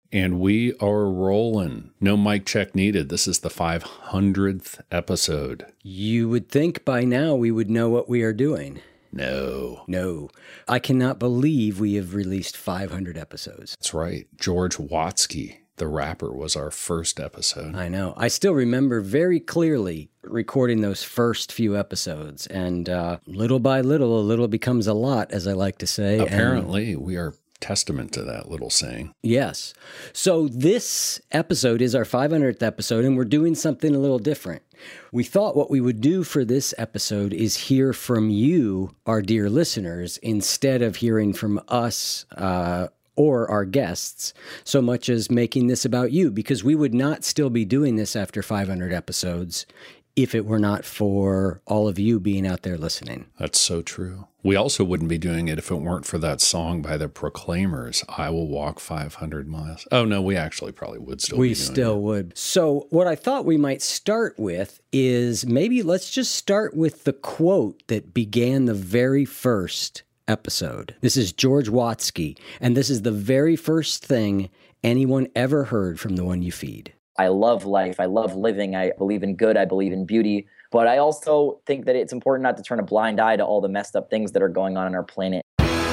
And we are rolling. No mic check needed. This is the 500th episode. You would think by now we would know what we are doing. No. I cannot believe we have released 500 episodes. That's right. George Watsky, the rapper, was our first episode. I know. I still remember very clearly recording those first few episodes. And little by little, a little becomes a lot, as I like to say. Apparently, we are testament to that little saying. Yes. So this episode is our 500th episode, and we're doing something a little different. We thought what we would do for this episode is hear from you, our dear listeners, instead of hearing from us or our guests, so much as making this about you, because we would not still be doing this after 500 episodes if it were not for all of you being out there listening. That's so true. We also wouldn't be doing it if it weren't for that song by the Proclaimers, I Will Walk 500 Miles. Oh, no, we actually probably would still be doing it. We still would. So what I thought we might start with is maybe let's just start with the quote that began the very first episode. This is George Watsky, and this is the very first thing anyone ever heard from The One You Feed. I love life. I love living. I believe in good. I believe in beauty. But I also think that it's important not to turn a blind eye to all the messed up things that are going on our planet.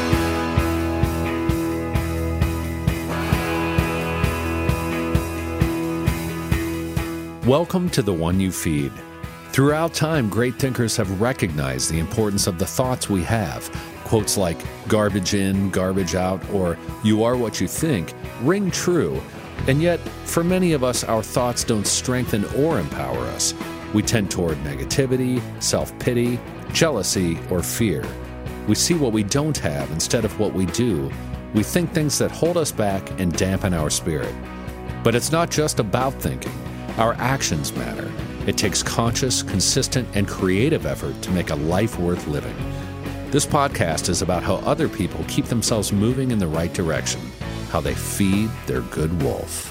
Welcome to The One You Feed. Throughout time, great thinkers have recognized the importance of the thoughts we have. Quotes like garbage in, garbage out, or you are what you think ring true. And yet, for many of us, our thoughts don't strengthen or empower us. We tend toward negativity, self-pity, jealousy, or fear. We see what we don't have instead of what we do. We think things that hold us back and dampen our spirit. But it's not just about thinking. Our actions matter. It takes conscious, consistent, and creative effort to make a life worth living. This podcast is about how other people keep themselves moving in the right direction, how they feed their good wolf.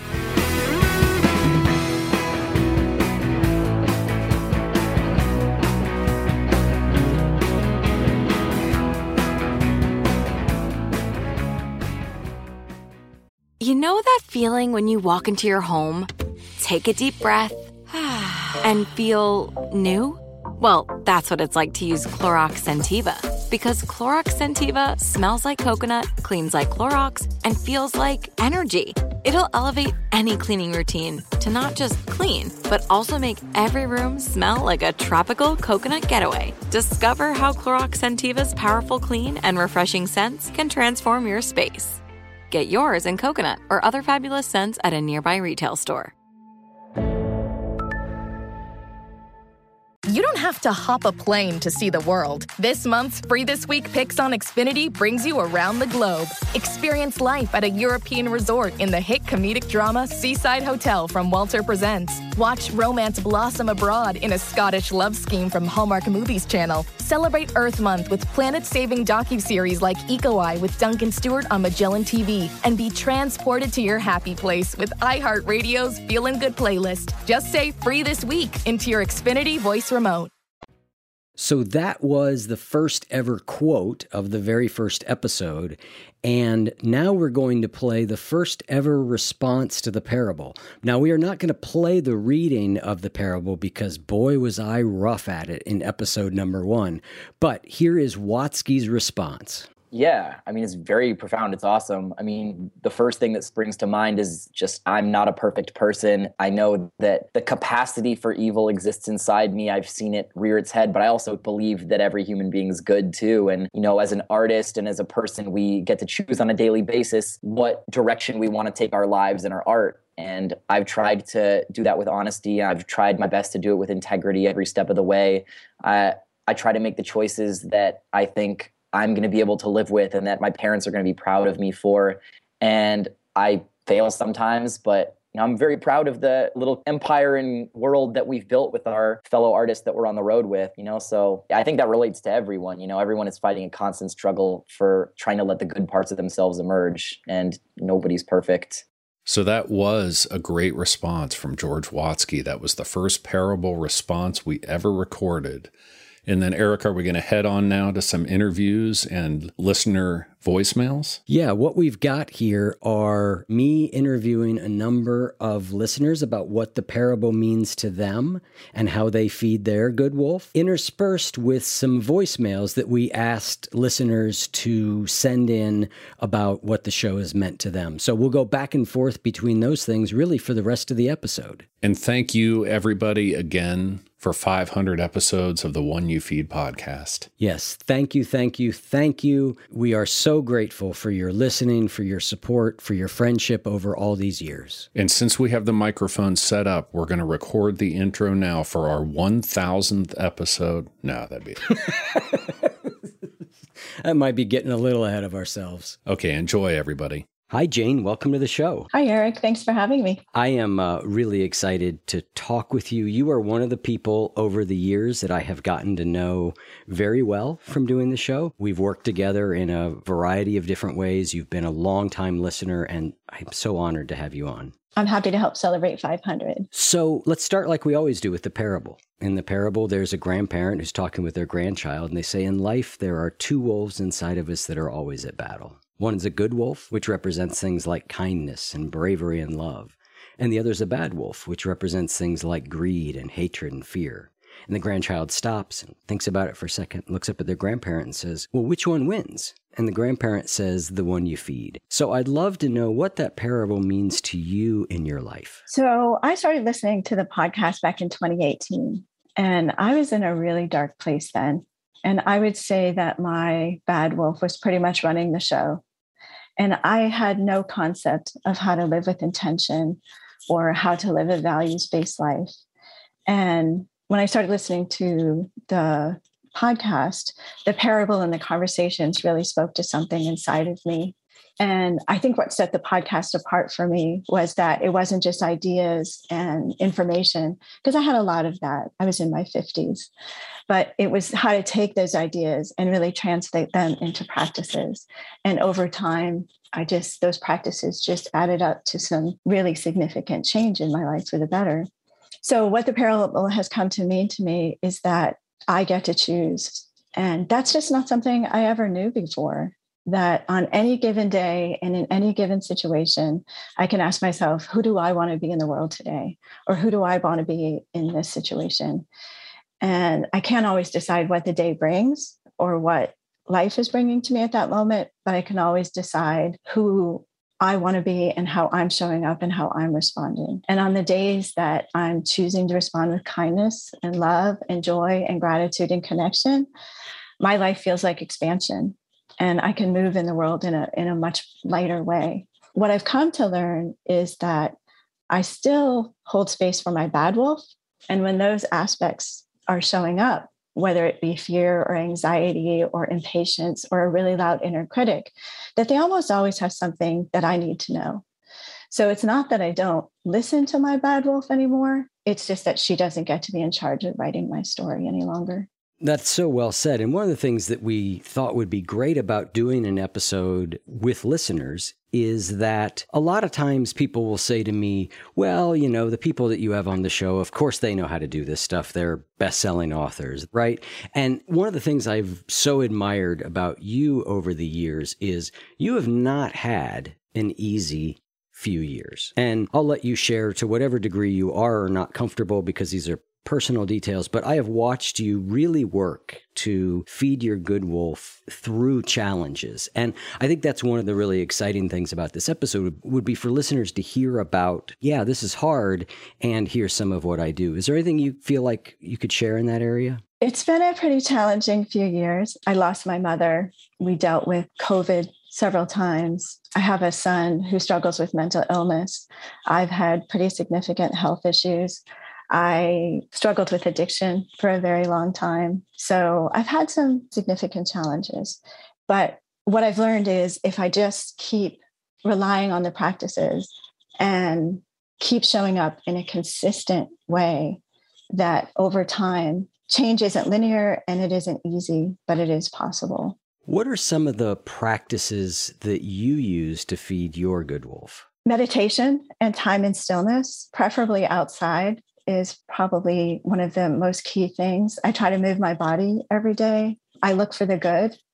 You know that feeling when you walk into your home, take a deep breath, and feel new? Well, that's what it's like to use Clorox Scentiva. Because Clorox Scentiva smells like coconut, cleans like Clorox, and feels like energy. It'll elevate any cleaning routine to not just clean, but also make every room smell like a tropical coconut getaway. Discover how Clorox Scentiva's powerful clean and refreshing scents can transform your space. Get yours in coconut or other fabulous scents at a nearby retail store. You don't have to hop a plane to see the world. This month's Free This Week Picks on Xfinity brings you around the globe. Experience life at a European resort in the hit comedic drama Seaside Hotel from Walter Presents. Watch romance blossom abroad in a Scottish love scheme from Hallmark Movies Channel. Celebrate Earth Month with planet-saving docuseries like Eco Eye with Duncan Stewart on Magellan TV. And be transported to your happy place with iHeartRadio's Feelin' Good playlist. Just say Free This Week into your Xfinity voice remote. So that was the first ever quote of the very first episode. And now we're going to play the first ever response to the parable. Now, we are not going to play the reading of the parable because boy, was I rough at it in episode number 1. But here is Watsky's response. Yeah, I mean, it's very profound. It's awesome. I mean, the first thing that springs to mind is just, I'm not a perfect person. I know that the capacity for evil exists inside me. I've seen it rear its head, but I also believe that every human being is good too. And, you know, as an artist and as a person, we get to choose on a daily basis what direction we want to take our lives and our art. And I've tried to do that with honesty. I've tried my best to do it with integrity every step of the way. I try to make the choices that I think I'm going to be able to live with and that my parents are going to be proud of me for. And I fail sometimes, but you know, I'm very proud of the little empire and world that we've built with our fellow artists that we're on the road with, you know? So I think that relates to everyone, you know, everyone is fighting a constant struggle for trying to let the good parts of themselves emerge, and nobody's perfect. So that was a great response from George Watsky. That was the first parable response we ever recorded. And then, Eric, are we going to head on now to some interviews and listener voicemails? Yeah, what we've got here are me interviewing a number of listeners about what the parable means to them and how they feed their good wolf, interspersed with some voicemails that we asked listeners to send in about what the show has meant to them. So we'll go back and forth between those things really for the rest of the episode. And thank you, everybody, again for 500 episodes of the One You Feed podcast. Yes, thank you, thank you, thank you. We are so grateful for your listening, for your support, for your friendship over all these years. And since we have the microphone set up, we're going to record the intro now for our 1000th episode. No, that'd be That might be getting a little ahead of ourselves. Okay, enjoy, everybody. Hi, Jane. Welcome to the show. Hi, Eric. Thanks for having me. I am really excited to talk with you. You are one of the people over the years that I have gotten to know very well from doing the show. We've worked together in a variety of different ways. You've been a longtime listener, and I'm so honored to have you on. I'm happy to help celebrate 500. So let's start like we always do with the parable. In the parable, there's a grandparent who's talking with their grandchild, and they say, in life, there are two wolves inside of us that are always at battle. One is a good wolf, which represents things like kindness and bravery and love. And the other is a bad wolf, which represents things like greed and hatred and fear. And the grandchild stops and thinks about it for a second, looks up at their grandparent and says, well, which one wins? And the grandparent says, the one you feed. So I'd love to know what that parable means to you in your life. So I started listening to the podcast back in 2018, and I was in a really dark place then. And I would say that my bad wolf was pretty much running the show. And I had no concept of how to live with intention or how to live a values-based life. And when I started listening to the podcast, the parable and the conversations really spoke to something inside of me. And I think what set the podcast apart for me was that it wasn't just ideas and information, because I had a lot of that. I was in my 50s, but it was how to take those ideas and really translate them into practices. And over time, those practices just added up to some really significant change in my life for the better. So what the parable has come to mean to me is that I get to choose. And that's just not something I ever knew before. That on any given day and in any given situation, I can ask myself, who do I want to be in the world today? Or who do I want to be in this situation? And I can't always decide what the day brings or what life is bringing to me at that moment, but I can always decide who I want to be and how I'm showing up and how I'm responding. And on the days that I'm choosing to respond with kindness and love and joy and gratitude and connection, my life feels like expansion. And I can move in the world in a much lighter way. What I've come to learn is that I still hold space for my bad wolf. And when those aspects are showing up, whether it be fear or anxiety or impatience or a really loud inner critic, that they almost always have something that I need to know. So it's not that I don't listen to my bad wolf anymore. It's just that she doesn't get to be in charge of writing my story any longer. That's so well said. And one of the things that we thought would be great about doing an episode with listeners is that a lot of times people will say to me, well, you know, the people that you have on the show, of course, they know how to do this stuff. They're best-selling authors, right? And one of the things I've so admired about you over the years is you have not had an easy few years. And I'll let you share to whatever degree you are or not comfortable, because these are personal details, but I have watched you really work to feed your good wolf through challenges. And I think that's one of the really exciting things about this episode would be for listeners to hear about, yeah, this is hard, and here's some of what I do. Is there anything you feel like you could share in that area? It's been a pretty challenging few years. I lost my mother. We dealt with COVID several times. I have a son who struggles with mental illness. I've had pretty significant health issues. I struggled with addiction for a very long time. So I've had some significant challenges. But what I've learned is if I just keep relying on the practices and keep showing up in a consistent way, that over time, change isn't linear and it isn't easy, but it is possible. What are some of the practices that you use to feed your good wolf? Meditation and time in stillness, preferably outside, is probably one of the most key things. I try to move my body every day. I look for the good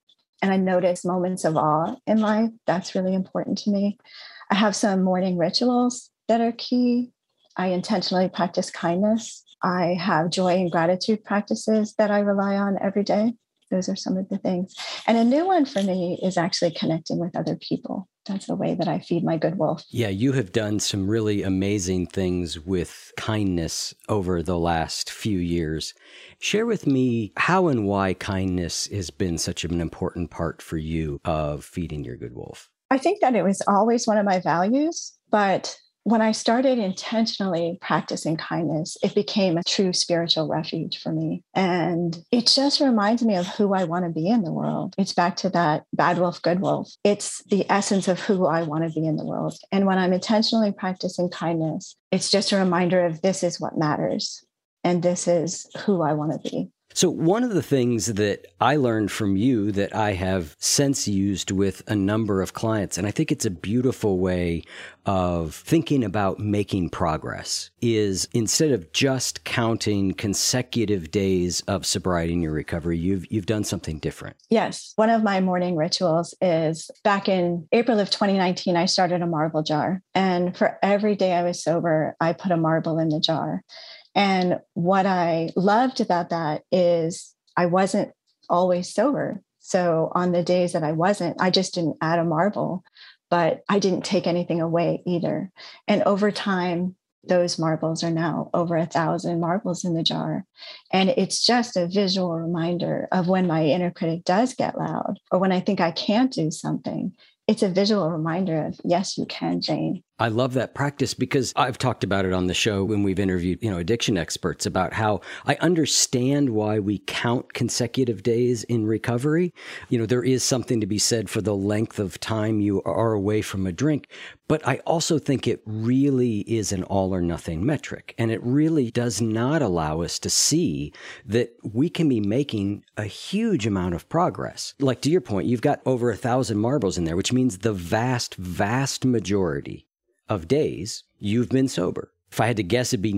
and I notice moments of awe in life. That's really important to me. I have some morning rituals that are key. I intentionally practice kindness. I have joy and gratitude practices that I rely on every day. Those are some of the things. And a new one for me is actually connecting with other people. That's a way that I feed my good wolf. Yeah, you have done some really amazing things with kindness over the last few years. Share with me how and why kindness has been such an important part for you of feeding your good wolf. I think that it was always one of my values, but when I started intentionally practicing kindness, it became a true spiritual refuge for me. And it just reminds me of who I want to be in the world. It's back to that bad wolf, good wolf. It's the essence of who I want to be in the world. And when I'm intentionally practicing kindness, it's just a reminder of this is what matters. And this is who I want to be. So one of the things that I learned from you that I have since used with a number of clients, and I think it's a beautiful way of thinking about making progress, is instead of just counting consecutive days of sobriety in your recovery, you've done something different. Yes. One of my morning rituals is back in April of 2019, I started a marble jar. And for every day I was sober, I put a marble in the jar. And what I loved about that is I wasn't always sober. So on the days that I wasn't, I just didn't add a marble, but I didn't take anything away either. And over time, those marbles are now over 1,000 marbles in the jar. And it's just a visual reminder of when my inner critic does get loud or when I think I can't do something. It's a visual reminder of, yes, you can, Jane. I love that practice because I've talked about it on the show when we've interviewed, addiction experts about how I understand why we count consecutive days in recovery. There is something to be said for the length of time you are away from a drink, but I also think it really is an all or nothing metric. And it really does not allow us to see that we can be making a huge amount of progress. Like to your point, you've got over 1,000 marbles in there, which means the vast, vast majority of days you've been sober. If I had to guess, it'd be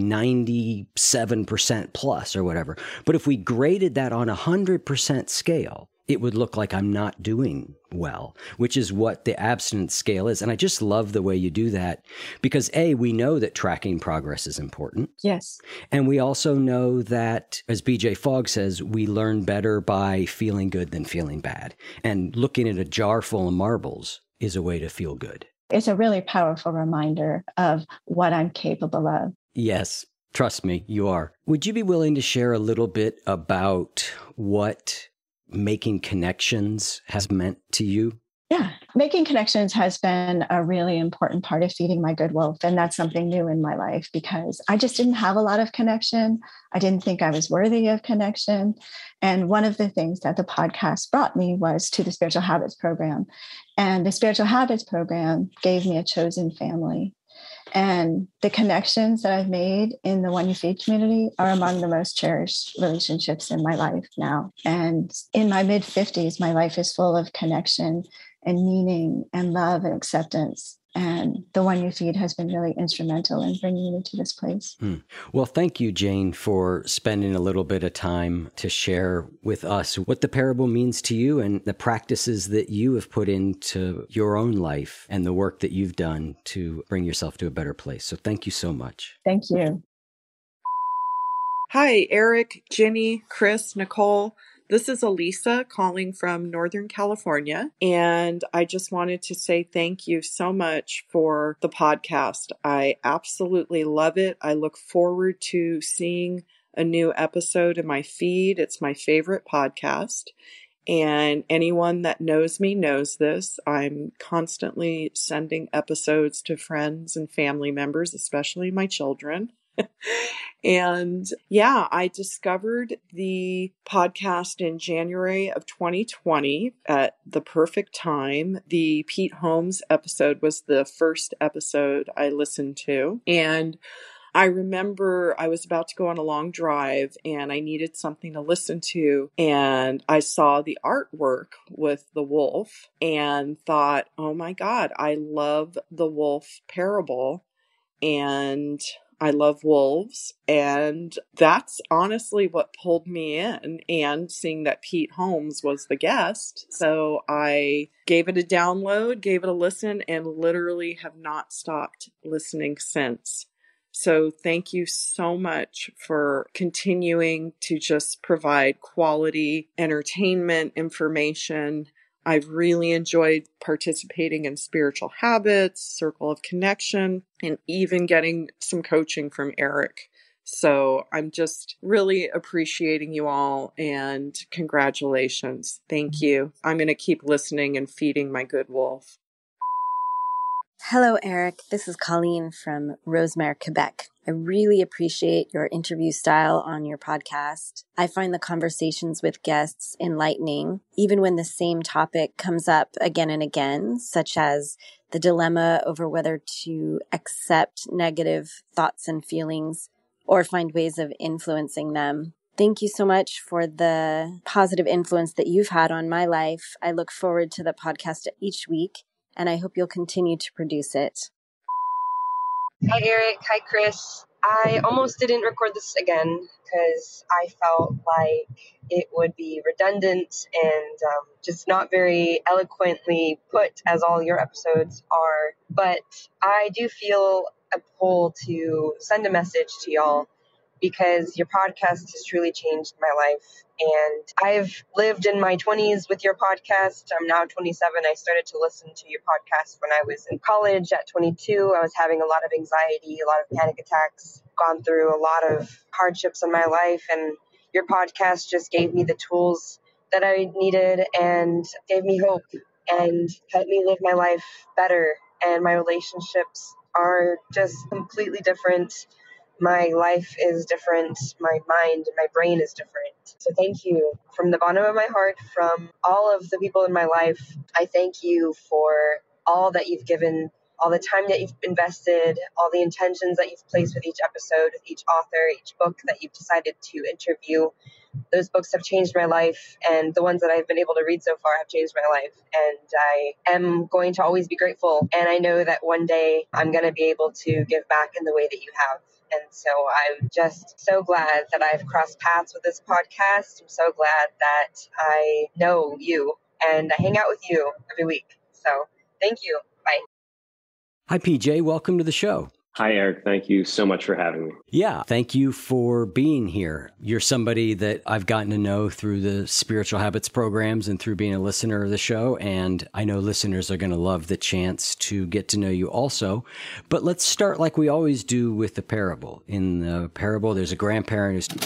97% plus or whatever. But if we graded that on a 100% scale, it would look like I'm not doing well, which is what the abstinence scale is. And I just love the way you do that because A, we know that tracking progress is important. Yes. And we also know that, as BJ Fogg says, we learn better by feeling good than feeling bad. And looking at a jar full of marbles is a way to feel good. It's a really powerful reminder of what I'm capable of. Yes, trust me, you are. Would you be willing to share a little bit about what making connections has meant to you? Yeah, making connections has been a really important part of feeding my good wolf. And that's something new in my life because I just didn't have a lot of connection. I didn't think I was worthy of connection. And one of the things that the podcast brought me was to the Spiritual Habits Program. And the Spiritual Habits Program gave me a chosen family. And the connections that I've made in the One You Feed community are among the most cherished relationships in my life now. And in my mid-50s, my life is full of connection and meaning and love and acceptance. And the One You Feed has been really instrumental in bringing me to this place. Well, thank you, Jane, for spending a little bit of time to share with us what the parable means to you and the practices that you have put into your own life and the work that you've done to bring yourself to a better place. So thank you so much. Thank you. Hi, Eric, Ginny, Chris, Nicole. This is Elisa calling from Northern California, and I just wanted to say thank you so much for the podcast. I absolutely love it. I look forward to seeing a new episode in my feed. It's my favorite podcast, and anyone that knows me knows this. I'm constantly sending episodes to friends and family members, especially my children. And yeah, I discovered the podcast in January of 2020 at the perfect time. The Pete Holmes episode was the first episode I listened to. And I remember I was about to go on a long drive and I needed something to listen to. And I saw the artwork with the wolf and thought, oh my God, I love the wolf parable. And I love wolves. And that's honestly what pulled me in. And seeing that Pete Holmes was the guest. So I gave it a download, gave it a listen, and literally have not stopped listening since. So thank you so much for continuing to just provide quality entertainment information. I've really enjoyed participating in Spiritual Habits, Circle of Connection, and even getting some coaching from Eric. So I'm just really appreciating you all, and congratulations. Thank you. I'm going to keep listening and feeding my good wolf. Hello, Eric. This is Colleen from Rosemère, Quebec. I really appreciate your interview style on your podcast. I find the conversations with guests enlightening, even when the same topic comes up again and again, such as the dilemma over whether to accept negative thoughts and feelings or find ways of influencing them. Thank you so much for the positive influence that you've had on my life. I look forward to the podcast each week, and I hope you'll continue to produce it. Hi, Eric. Hi, Chris. I almost didn't record this again because I felt like it would be redundant and just not very eloquently put, as all your episodes are. But I do feel a pull to send a message to y'all because your podcast has truly changed my life. And I've lived in my 20s with your podcast. I'm now 27. I started to listen to your podcast when I was in college at 22. I was having a lot of anxiety, a lot of panic attacks, gone through a lot of hardships in my life. And your podcast just gave me the tools that I needed and gave me hope and helped me live my life better. And my relationships are just completely different. My life is different. My mind and my brain is different. So thank you from the bottom of my heart, from all of the people in my life. I thank you for all that you've given, all the time that you've invested, all the intentions that you've placed with each episode, with each author, each book that you've decided to interview. Those books have changed my life, and the ones that I've been able to read so far have changed my life. And I am going to always be grateful. And I know that one day I'm going to be able to give back in the way that you have. And so I'm just so glad that I've crossed paths with this podcast. I'm so glad that I know you and I hang out with you every week. So thank you. Bye. Hi, PJ. Welcome to the show. Hi, Eric. Thank you so much for having me. Yeah, thank you for being here. You're somebody that I've gotten to know through the Spiritual Habits programs and through being a listener of the show. And I know listeners are going to love the chance to get to know you also. But let's start like we always do with the parable. In the parable, there's a grandparent who's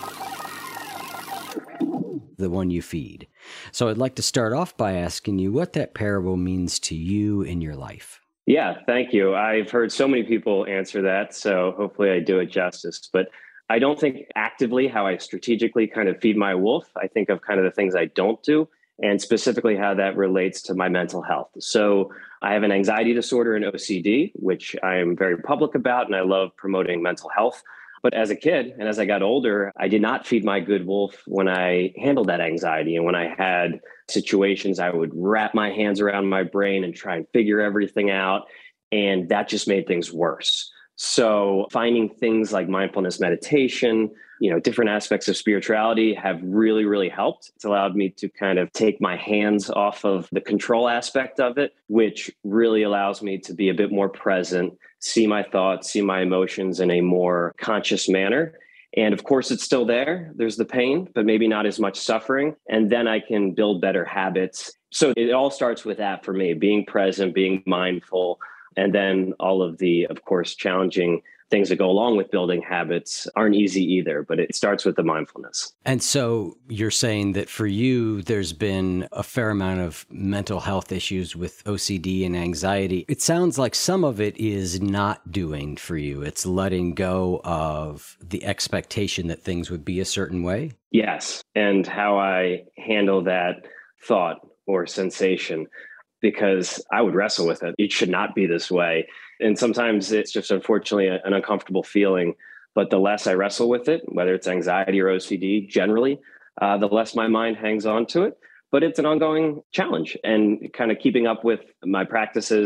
the one you feed. So I'd like to start off by asking you what that parable means to you in your life. Yeah, thank you. I've heard so many people answer that, so hopefully I do it justice. But I don't think actively how I strategically kind of feed my wolf. I think of kind of the things I don't do, and specifically how that relates to my mental health. So I have an anxiety disorder and OCD, which I am very public about, and I love promoting mental health. But as a kid, and as I got older, I did not feed my good wolf when I handled that anxiety. And when I had situations, I would wrap my hands around my brain and try and figure everything out. And that just made things worse. So finding things like mindfulness meditation, different aspects of spirituality have really, really helped. It's allowed me to kind of take my hands off of the control aspect of it, which really allows me to be a bit more present, see my thoughts, see my emotions in a more conscious manner. And of course, it's still there. There's the pain, but maybe not as much suffering. And then I can build better habits. So it all starts with that for me, being present, being mindful, and then all of the, of course, challenging things that go along with building habits aren't easy either, but it starts with the mindfulness. And so you're saying that for you, there's been a fair amount of mental health issues with OCD and anxiety. It sounds like some of it is not doing for you. It's letting go of the expectation that things would be a certain way. Yes. And how I handle that thought or sensation, because I would wrestle with it. It should not be this way. And sometimes it's just unfortunately an uncomfortable feeling. But the less I wrestle with it, whether it's anxiety or OCD, generally, the less my mind hangs on to it. But it's an ongoing challenge, and kind of keeping up with my practices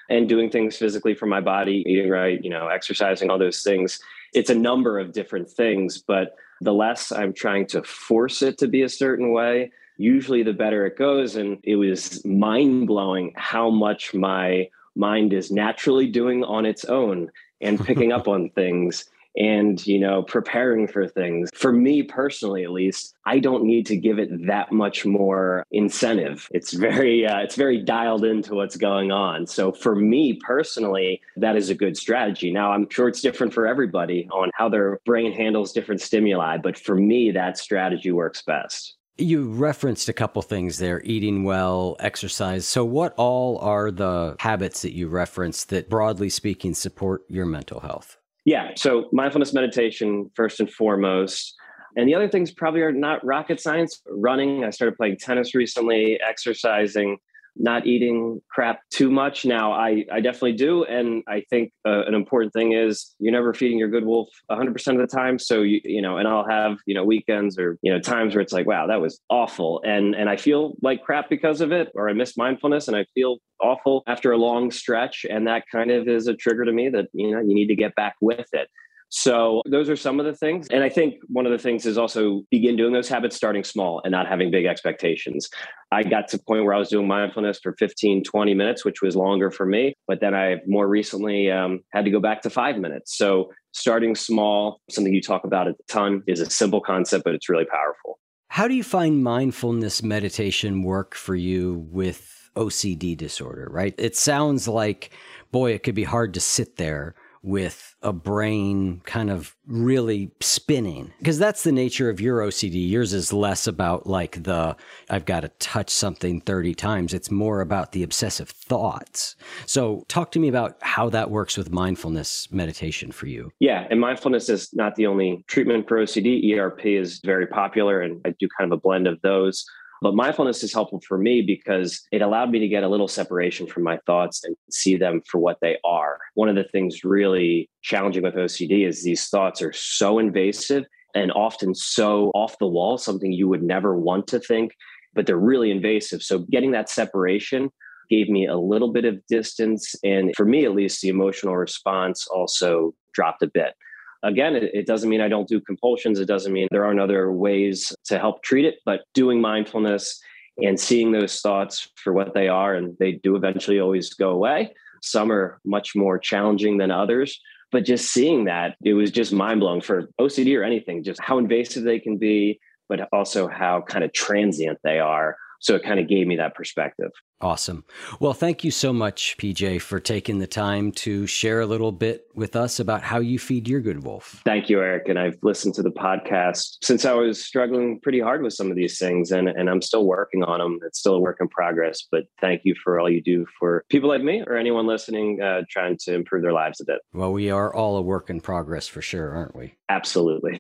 and doing things physically for my body, eating right, exercising, all those things. It's a number of different things, but the less I'm trying to force it to be a certain way, usually the better it goes. And it was mind-blowing how much my mind is naturally doing on its own and picking up on things and, preparing for things. For me personally, at least, I don't need to give it that much more incentive. It's very dialed into what's going on. So for me personally, that is a good strategy. Now, I'm sure it's different for everybody on how their brain handles different stimuli, but for me, that strategy works best. You referenced a couple things there, eating well, exercise. So what all are the habits that you referenced that, broadly speaking, support your mental health? Yeah. So mindfulness meditation, first and foremost. And the other things probably are not rocket science. Running. I started playing tennis recently, exercising, not eating crap too much. Now, I definitely do. And I think an important thing is you're never feeding your good wolf 100% of the time. So, and I'll have, weekends or, times where it's like, wow, that was awful. And I feel like crap because of it, or I miss mindfulness and I feel awful after a long stretch. And that kind of is a trigger to me that, you need to get back with it. So those are some of the things. And I think one of the things is also begin doing those habits starting small and not having big expectations. I got to the point where I was doing mindfulness for 15, 20 minutes, which was longer for me. But then I more recently had to go back to 5 minutes. So starting small, something you talk about a ton, is a simple concept, but it's really powerful. How do you find mindfulness meditation work for you with OCD disorder, right? It sounds like, boy, it could be hard to sit there with a brain kind of really spinning, because that's the nature of your OCD. Yours is less about like I've got to touch something 30 times. It's more about the obsessive thoughts. So talk to me about how that works with mindfulness meditation for you. Yeah. And mindfulness is not the only treatment for OCD. ERP is very popular, and I do kind of a blend of those. But mindfulness is helpful for me because it allowed me to get a little separation from my thoughts and see them for what they are. One of the things really challenging with OCD is these thoughts are so invasive and often so off the wall, something you would never want to think, but they're really invasive. So getting that separation gave me a little bit of distance. And for me, at least, the emotional response also dropped a bit. Again, it doesn't mean I don't do compulsions. It doesn't mean there aren't other ways to help treat it, but doing mindfulness and seeing those thoughts for what they are, and they do eventually always go away. Some are much more challenging than others, but just seeing that, it was just mind-blowing for OCD or anything, just how invasive they can be, but also how kind of transient they are. So it kind of gave me that perspective. Awesome. Well, thank you so much, PJ, for taking the time to share a little bit with us about how you feed your good wolf. Thank you, Eric. And I've listened to the podcast since I was struggling pretty hard with some of these things, and I'm still working on them. It's still a work in progress, but thank you for all you do for people like me or anyone listening trying to improve their lives a bit. Well, we are all a work in progress for sure, aren't we? Absolutely.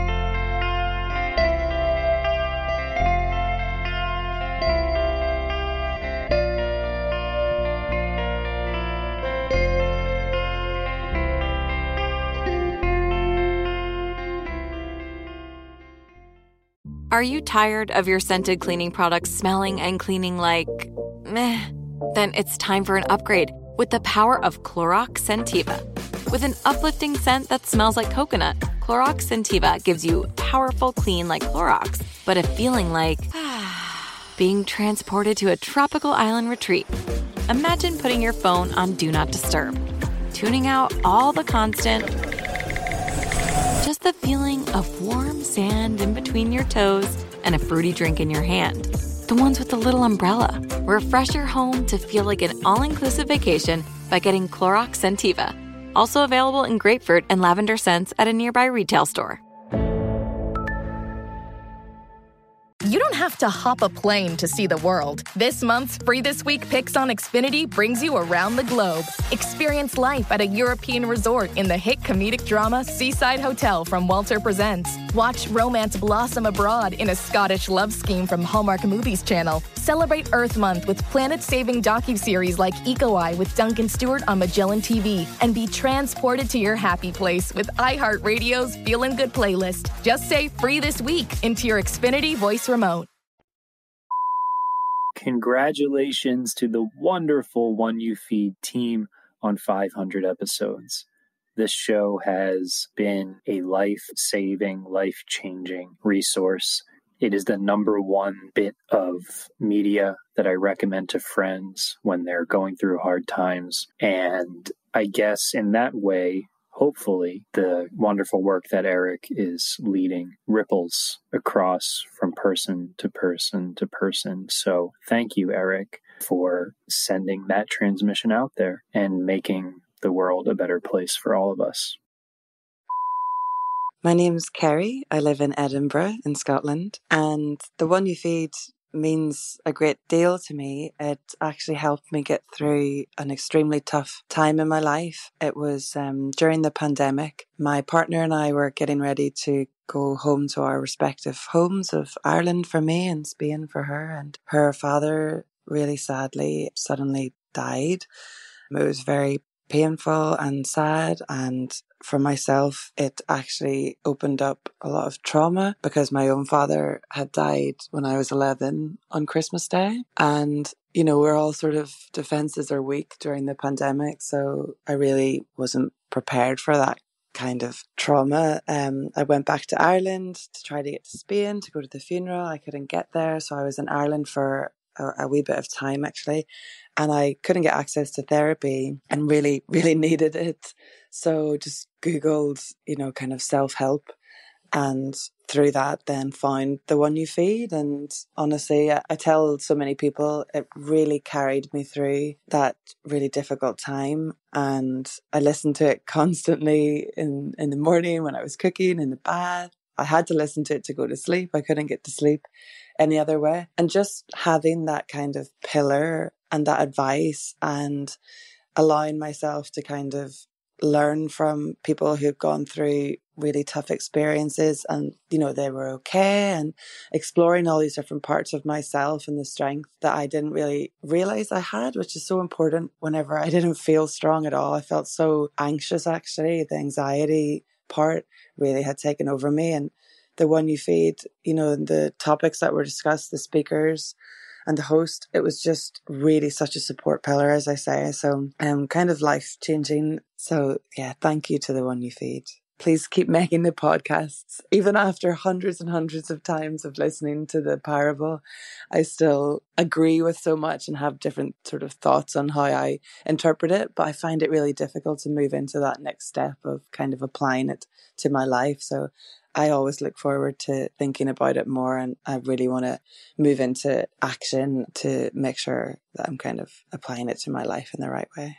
Are you tired of your scented cleaning products smelling and cleaning like meh? Then it's time for an upgrade with the power of Clorox Scentiva. With an uplifting scent that smells like coconut, Clorox Scentiva gives you powerful clean like Clorox, but a feeling like being transported to a tropical island retreat. Imagine putting your phone on Do Not Disturb, tuning out all the constant, just the feeling of warm sand in between your toes and a fruity drink in your hand. The ones with the little umbrella. Refresh your home to feel like an all-inclusive vacation by getting Clorox Scentiva. Also available in grapefruit and lavender scents at a nearby retail store. You don't have to hop a plane to see the world. This month's Free This Week Picks on Xfinity brings you around the globe. Experience life at a European resort in the hit comedic drama Seaside Hotel from Walter Presents. Watch romance blossom abroad in a Scottish love scheme from Hallmark Movies Channel. Celebrate Earth Month with planet-saving docuseries like Eco Eye with Duncan Stewart on Magellan TV. And be transported to your happy place with iHeartRadio's Feelin' Good playlist. Just say Free This Week into your Xfinity voice remote. Congratulations to the wonderful One You Feed team on 500 episodes. This show has been a life-saving, life-changing resource. It is the number one bit of media that I recommend to friends when they're going through hard times. And I guess in that way, hopefully, the wonderful work that Eric is leading ripples across from person to person to person. So thank you, Eric, for sending that transmission out there and making the world a better place for all of us. My name's Kerry. I live in Edinburgh in Scotland, and the One You Feed means a great deal to me. It actually helped me get through an extremely tough time in my life. It was during the pandemic. My partner and I were getting ready to go home to our respective homes of Ireland for me and Spain for her, and her father really sadly suddenly died. It was very painful and sad, and for myself it actually opened up a lot of trauma because my own father had died when I was 11 on Christmas Day, and you know, we're all sort of defenses are weak during the pandemic, so I really wasn't prepared for that kind of trauma. I went back to Ireland to try to get to Spain to go to the funeral. I couldn't get there, so I was in Ireland for a wee bit of time actually, and I couldn't get access to therapy and really needed it. So just Googled, you know, kind of self-help, and through that then found the One You Feed. And honestly, I tell so many people it really carried me through that really difficult time, and I listened to it constantly in the morning when I was cooking, in the bath. I had to listen to it to go to sleep. I couldn't get to sleep any other way. And just having that kind of pillar and that advice and allowing myself to kind of learn from people who've gone through really tough experiences and, you know, they were okay, and exploring all these different parts of myself and the strength that I didn't really realize I had, which is so important whenever I didn't feel strong at all. I felt so anxious, actually. The anxiety part really had taken over me. And the One You Feed, you know, the topics that were discussed, the speakers and the host, it was just really such a support pillar, as I say. So kind of life changing. So yeah, thank you to the One You Feed. Please keep making the podcasts. Even after hundreds and hundreds of times of listening to the parable, I still agree with so much and have different sort of thoughts on how I interpret it. But I find it really difficult to move into that next step of kind of applying it to my life. So I always look forward to thinking about it more, and I really want to move into action to make sure that I'm kind of applying it to my life in the right way.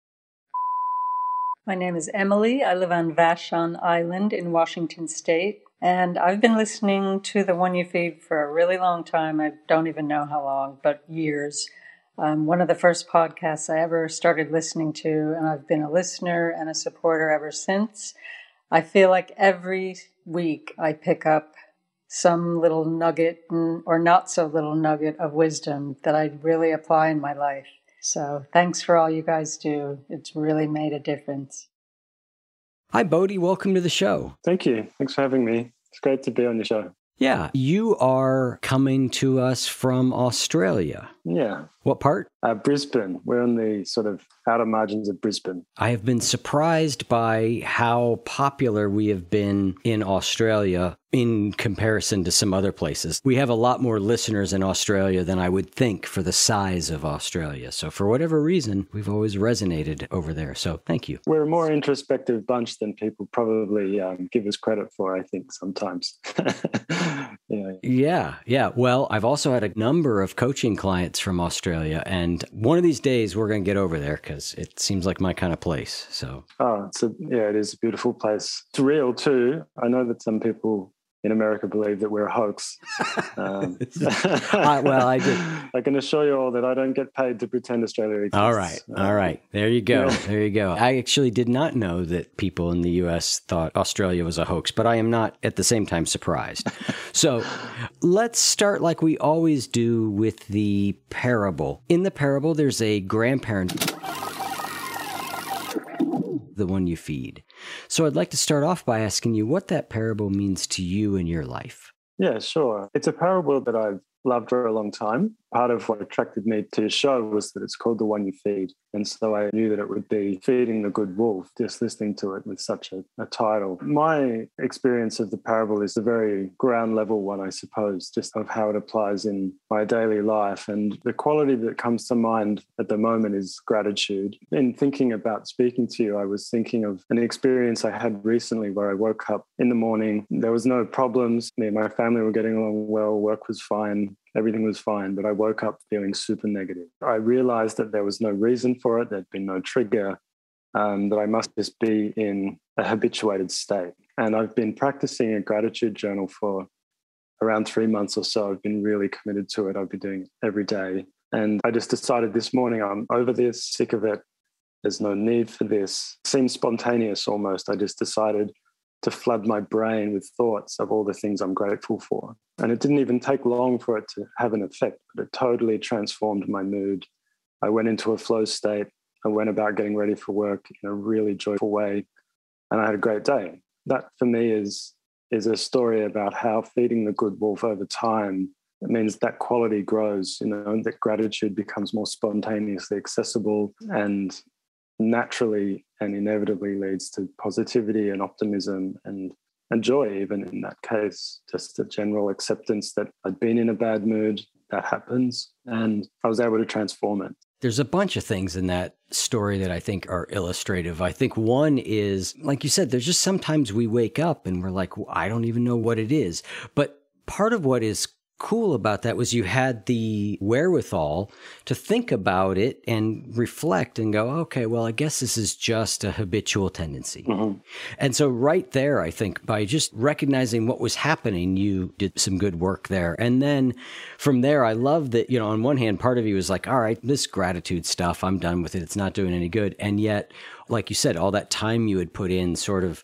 My name is Emily. I live on Vashon Island in Washington State, and I've been listening to the One You Feed for a really long time. I don't even know how long, but years. One of the first podcasts I ever started listening to, and I've been a listener and a supporter ever since. I feel like every week I pick up some little nugget or not so little nugget of wisdom that I really apply in my life. So thanks for all you guys do. It's really made a difference. Hi, Bodhi. Welcome to the show. Thank you. Thanks for having me. It's great to be on your show. Yeah. You are coming to us from Australia. Yeah. What part? Brisbane. We're on the sort of outer margins of Brisbane. I have been surprised by how popular we have been in Australia in comparison to some other places. We have a lot more listeners in Australia than I would think for the size of Australia. So for whatever reason, we've always resonated over there. So thank you. We're a more introspective bunch than people probably give us credit for, I think, sometimes. Yeah. Well, I've also had a number of coaching clients from Australia, and one of these days we're going to get over there because it seems like my kind of place. So, it is a beautiful place. It's real too. I know that some people in America believe that we're a hoax. Well, I do. I can assure you all that I don't get paid to pretend Australia exists. All right. There you go. There you go. I actually did not know that people in the U.S. thought Australia was a hoax, but I am not at the same time surprised. So let's start like we always do with the parable. In the parable, there's a grandparent, the One You Feed. So I'd like to start off by asking you what that parable means to you in your life. Yeah, sure. It's a parable that I've loved for a long time. Part of what attracted me to your show was that it's called The One You Feed. And so I knew that it would be feeding the good wolf, just listening to it with such a title. My experience of the parable is a very ground level one, I suppose, just of how it applies in my daily life. And the quality that comes to mind at the moment is gratitude. In thinking about speaking to you, I was thinking of an experience I had recently where I woke up in the morning. There was no problems. Me and my family were getting along well. Work was fine. Everything was fine, but I woke up feeling super negative. I realized that there was no reason for it. There'd been no trigger, that I must just be in a habituated state. And I've been practicing a gratitude journal for around 3 months or so. I've been really committed to it. I've been doing it every day. And I just decided this morning, I'm over this, sick of it. There's no need for this. It seemed spontaneous almost. I just decided to flood my brain with thoughts of all the things I'm grateful for. And it didn't even take long for it to have an effect, but it totally transformed my mood. I went into a flow state. I went about getting ready for work in a really joyful way, and I had a great day. That for me is a story about how feeding the good wolf over time, it means that quality grows, that gratitude becomes more spontaneously accessible and naturally and inevitably leads to positivity and optimism and joy, even in that case. Just a general acceptance that I'd been in a bad mood, that happens, and I was able to transform it. There's a bunch of things in that story that I think are illustrative. I think one is, like you said, there's just sometimes we wake up and we're like, well, I don't even know what it is. But part of what is cool about that was you had the wherewithal to think about it and reflect and go, okay, well, I guess this is just a habitual tendency. Mm-hmm. And so right there, I think by just recognizing what was happening, you did some good work there. And then from there, I love that, on one hand, part of you was like, all right, this gratitude stuff, I'm done with it. It's not doing any good. And yet, like you said, all that time you had put in sort of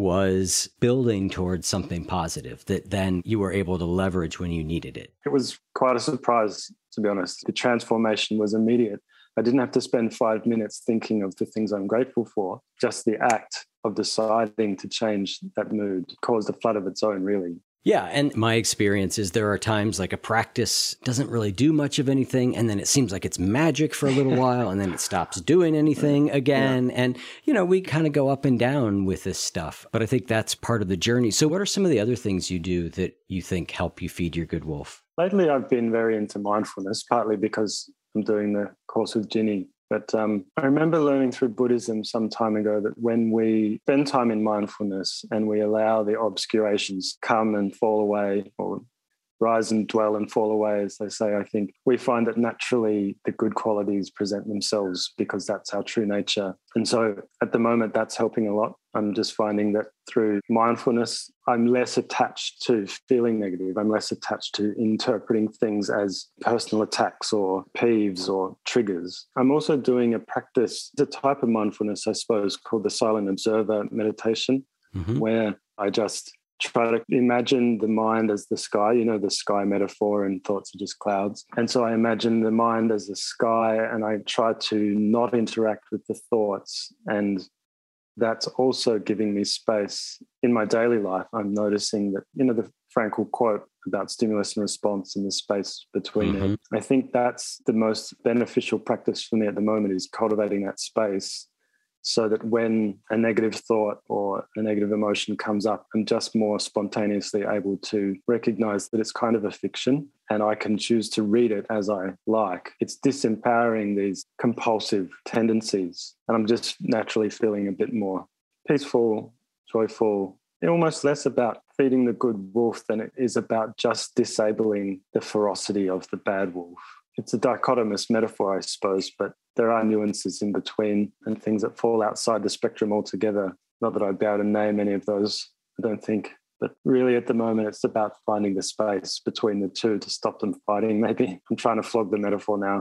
was building towards something positive that then you were able to leverage when you needed it. It was quite a surprise, to be honest. The transformation was immediate. I didn't have to spend 5 minutes thinking of the things I'm grateful for. Just the act of deciding to change that mood caused a flood of its own, really. Yeah. And my experience is there are times like a practice doesn't really do much of anything. And then it seems like it's magic for a little while and then it stops doing anything again. Yeah. And, we kind of go up and down with this stuff. But I think that's part of the journey. So what are some of the other things you do that you think help you feed your good wolf? Lately, I've been very into mindfulness, partly because I'm doing the course with Ginny. But I remember learning through Buddhism some time ago that when we spend time in mindfulness and we allow the obscurations come and fall away, or rise and dwell and fall away, as they say, I think we find that naturally the good qualities present themselves because that's our true nature. And so at the moment, that's helping a lot. I'm just finding that through mindfulness, I'm less attached to feeling negative. I'm less attached to interpreting things as personal attacks or peeves or triggers. I'm also doing a practice, a type of mindfulness, I suppose, called the silent observer meditation, where I just try to imagine the mind as the sky, the sky metaphor, and thoughts are just clouds. And so I imagine the mind as the sky and I try to not interact with the thoughts. And that's also giving me space in my daily life. I'm noticing that, the Frankl quote about stimulus and response and the space between it. I think that's the most beneficial practice for me at the moment, is cultivating that space, so that when a negative thought or a negative emotion comes up, I'm just more spontaneously able to recognize that it's kind of a fiction and I can choose to read it as I like. It's disempowering these compulsive tendencies, and I'm just naturally feeling a bit more peaceful, joyful, and almost less about feeding the good wolf than it is about just disabling the ferocity of the bad wolf. It's a dichotomous metaphor, I suppose, but there are nuances in between and things that fall outside the spectrum altogether. Not that I'd be able to name any of those, I don't think. But really at the moment, it's about finding the space between the two to stop them fighting, maybe. I'm trying to flog the metaphor now.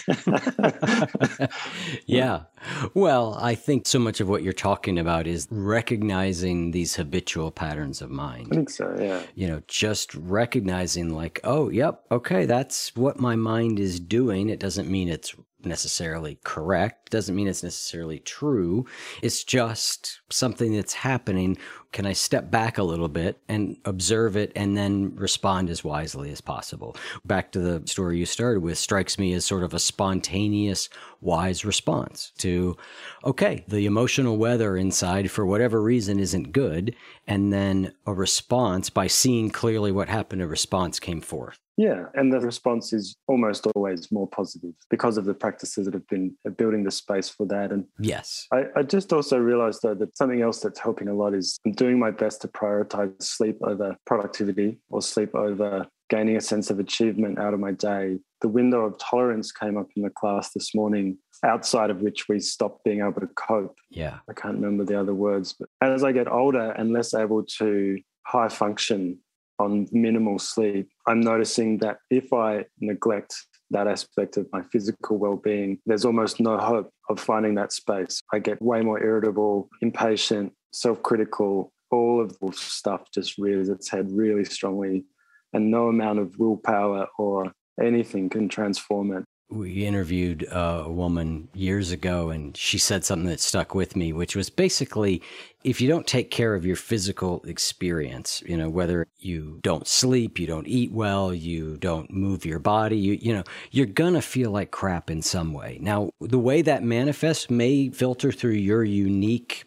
Yeah. Well, I think so much of what you're talking about is recognizing these habitual patterns of mind. I think so, yeah. Just recognizing like, oh, yep, okay, that's what my mind is doing. It doesn't mean it's necessarily correct, doesn't mean it's necessarily true. It's just something that's happening. Can I step back a little bit and observe it and then respond as wisely as possible? Back to the story you started with, strikes me as sort of a spontaneous, wise response to, okay, the emotional weather inside for whatever reason isn't good. And then a response by seeing clearly what happened, a response came forth. Yeah, and the response is almost always more positive because of the practices that have been building the space for that. And yes, I just also realized, though, that something else that's helping a lot is I'm doing my best to prioritize sleep over productivity or sleep over gaining a sense of achievement out of my day. The window of tolerance came up in the class this morning, outside of which we stopped being able to cope. Yeah. I can't remember the other words, but as I get older and less able to high function on minimal sleep, I'm noticing that if I neglect that aspect of my physical well-being, there's almost no hope of finding that space. I get way more irritable, impatient, self-critical. All of the stuff just rears its head really strongly, and no amount of willpower or anything can transform it. We interviewed a woman years ago, and she said something that stuck with me, which was basically, if you don't take care of your physical experience, whether you don't sleep, you don't eat well, you don't move your body, you're going to feel like crap in some way. Now, the way that manifests may filter through your unique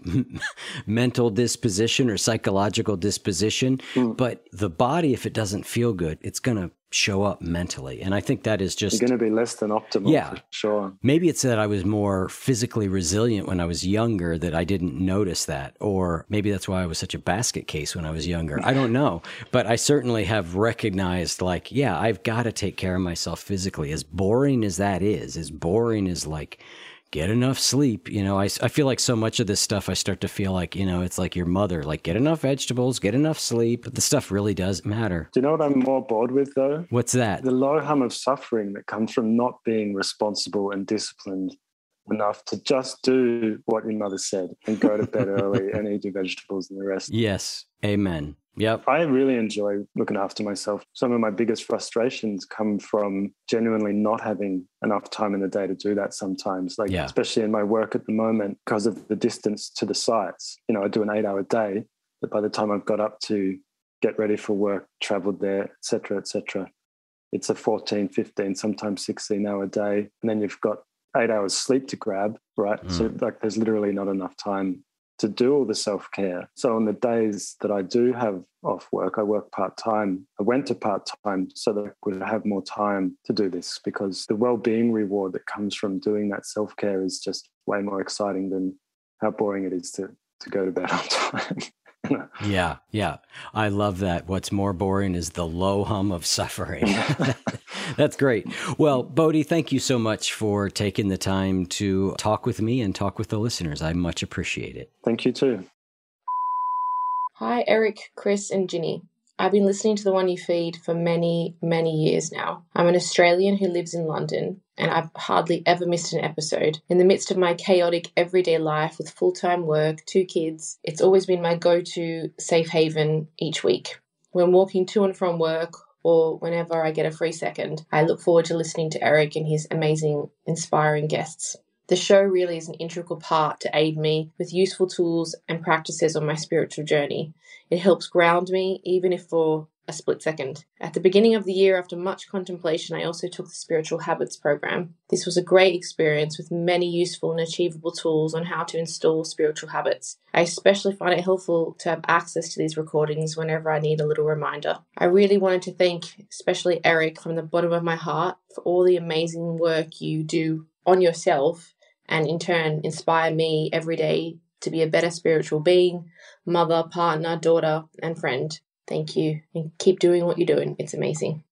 mental disposition or psychological disposition, but the body, if it doesn't feel good, it's going to show up mentally. And I think that is just... You're going to be less than optimal, yeah, for sure. Maybe it's that I was more physically resilient when I was younger that I didn't notice that. Or maybe that's why I was such a basket case when I was younger. I don't know. But I certainly have recognized, I've got to take care of myself physically. As boring as that is, as boring as get enough sleep. I feel like so much of this stuff, I start to feel like, it's like your mother, get enough vegetables, get enough sleep. But the stuff really does matter. Do you know what I'm more bored with, though? What's that? The low hum of suffering that comes from not being responsible and disciplined enough to just do what your mother said and go to bed early and eat your vegetables and the rest. Yes. Amen. Yep. I really enjoy looking after myself. Some of my biggest frustrations come from genuinely not having enough time in the day to do that sometimes, especially in my work at the moment because of the distance to the sites. I do an 8-hour day, but by the time I've got up to get ready for work, traveled there, et cetera, it's a 14, 15, sometimes 16-hour day. And then you've got 8 hours sleep to grab, right? So there's literally not enough time to do all the self-care. So on the days that I do have off work, I work part-time. I went to part-time so that I would have more time to do this because the well-being reward that comes from doing that self-care is just way more exciting than how boring it is to go to bed on time. Yeah. I love that. What's more boring is the low hum of suffering. That's great. Well, Bodhi, thank you so much for taking the time to talk with me and talk with the listeners. I much appreciate it. Thank you too. Hi, Eric, Chris, and Ginny. I've been listening to the One You Feed for many, many years now. I'm an Australian who lives in London, and I've hardly ever missed an episode. In the midst of my chaotic everyday life with full-time work, 2 kids, it's always been my go-to safe haven each week. When walking to and from work, or whenever I get a free second, I look forward to listening to Eric and his amazing, inspiring guests. The show really is an integral part to aid me with useful tools and practices on my spiritual journey. It helps ground me, even if for a split second. At the beginning of the year, after much contemplation, I also took the Spiritual Habits program. This was a great experience with many useful and achievable tools on how to install spiritual habits. I especially find it helpful to have access to these recordings whenever I need a little reminder. I really wanted to thank especially Eric from the bottom of my heart for all the amazing work you do on yourself and in turn inspire me every day to be a better spiritual being, mother, partner, daughter, and friend. Thank you, and keep doing what you're doing. It's amazing.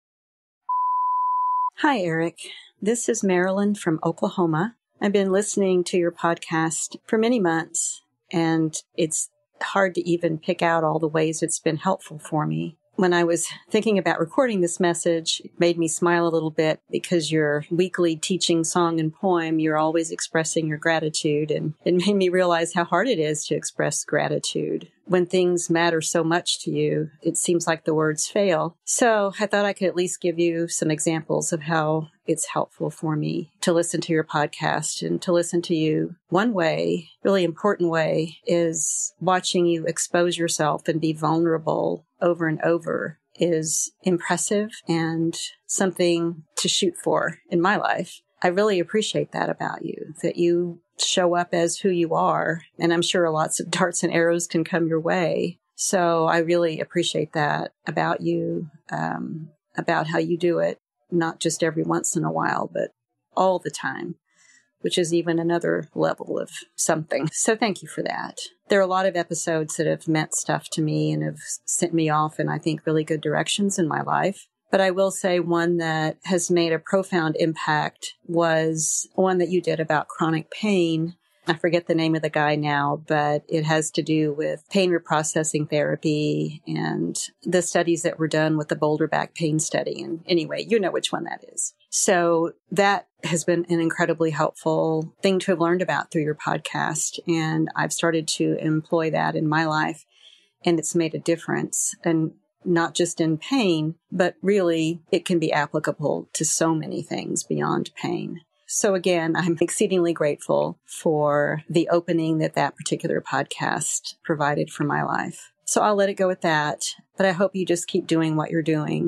Hi, Eric. This is Marilyn from Oklahoma. I've been listening to your podcast for many months, and it's hard to even pick out all the ways it's been helpful for me. When I was thinking about recording this message, it made me smile a little bit because your weekly teaching song and poem, you're always expressing your gratitude. And it made me realize how hard it is to express gratitude. when things matter so much to you, it seems like the words fail. So I thought I could at least give you some examples of how it's helpful for me to listen to your podcast and to listen to you. One way, really important way, is watching you expose yourself and be vulnerable over and over is impressive and something to shoot for in my life. I really appreciate that about you, that you show up as who you are. And I'm sure lots of darts and arrows can come your way. So I really appreciate that about you, about how you do it, not just every once in a while, but all the time, which is even another level of something. So thank you for that. There are a lot of episodes that have meant stuff to me and have sent me off in, I think, really good directions in my life. But I will say one that has made a profound impact was one that you did about chronic pain. I forget the name of the guy now, but it has to do with pain reprocessing therapy and the studies that were done with the Boulder back pain study. And anyway, you know which one that is. So that has been an incredibly helpful thing to have learned about through your podcast. And I've started to employ that in my life, and it's made a difference. And not just in pain, but really it can be applicable to so many things beyond pain. So again, I'm exceedingly grateful for the opening that particular podcast provided for my life. So I'll let it go at that, but I hope you just keep doing what you're doing.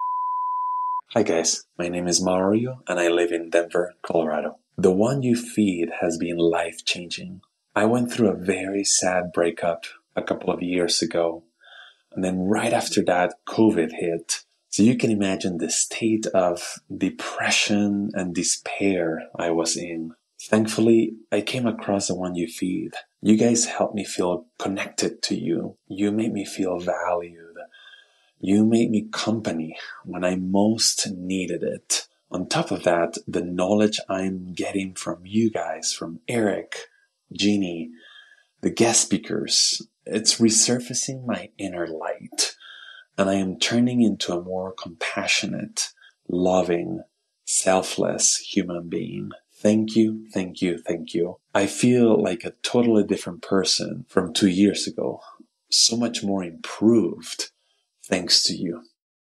Hi guys, my name is Mario and I live in Denver, Colorado. The One You Feed has been life-changing. I went through a very sad breakup a couple of years ago. And then right after that, COVID hit. So you can imagine the state of depression and despair I was in. Thankfully, I came across the One You Feed. You guys helped me feel connected to you. You made me feel valued. You made me company when I most needed it. On top of that, the knowledge I'm getting from you guys, from Eric, Jeannie, the guest speakers, it's resurfacing my inner light, and I am turning into a more compassionate, loving, selfless human being. Thank you, thank you, thank you. I feel like a totally different person from 2 years ago. So much more improved, thanks to you.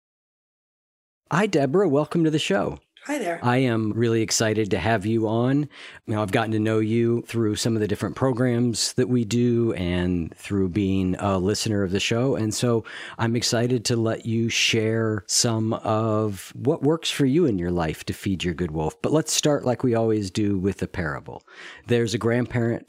Hi, Deborah. Welcome to the show. Hi there. I am really excited to have you on. I've gotten to know you through some of the different programs that we do and through being a listener of the show. And so I'm excited to let you share some of what works for you in your life to feed your good wolf. But let's start like we always do with a parable. There's a grandparent,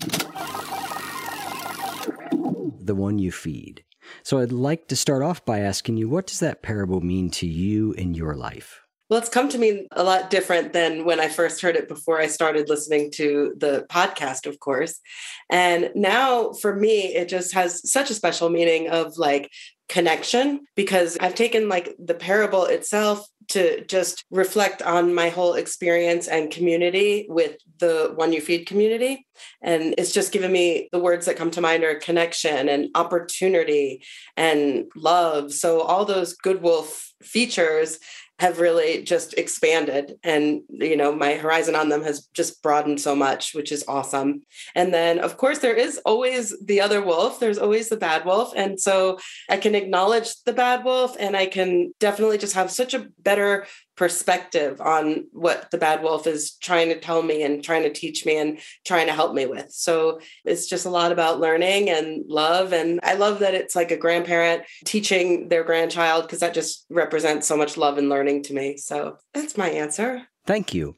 the one you feed. So I'd like to start off by asking you, what does that parable mean to you in your life? Well, it's come to me a lot different than when I first heard it before I started listening to the podcast, of course. And now for me, it just has such a special meaning of like connection, because I've taken like the parable itself to just reflect on my whole experience and community with the One You Feed community. And it's just given me the words that come to mind are connection and opportunity and love. So all those good wolf features have really just expanded. And, you know, my horizon on them has just broadened so much, which is awesome. And then, of course, there is always the other wolf. There's always the bad wolf. And so I can acknowledge the bad wolf, and I can definitely just have such a better perspective on what the bad wolf is trying to tell me and trying to teach me and trying to help me with. So it's just a lot about learning and love. And I love that it's like a grandparent teaching their grandchild, because that just represents so much love and learning to me. So that's my answer. Thank you.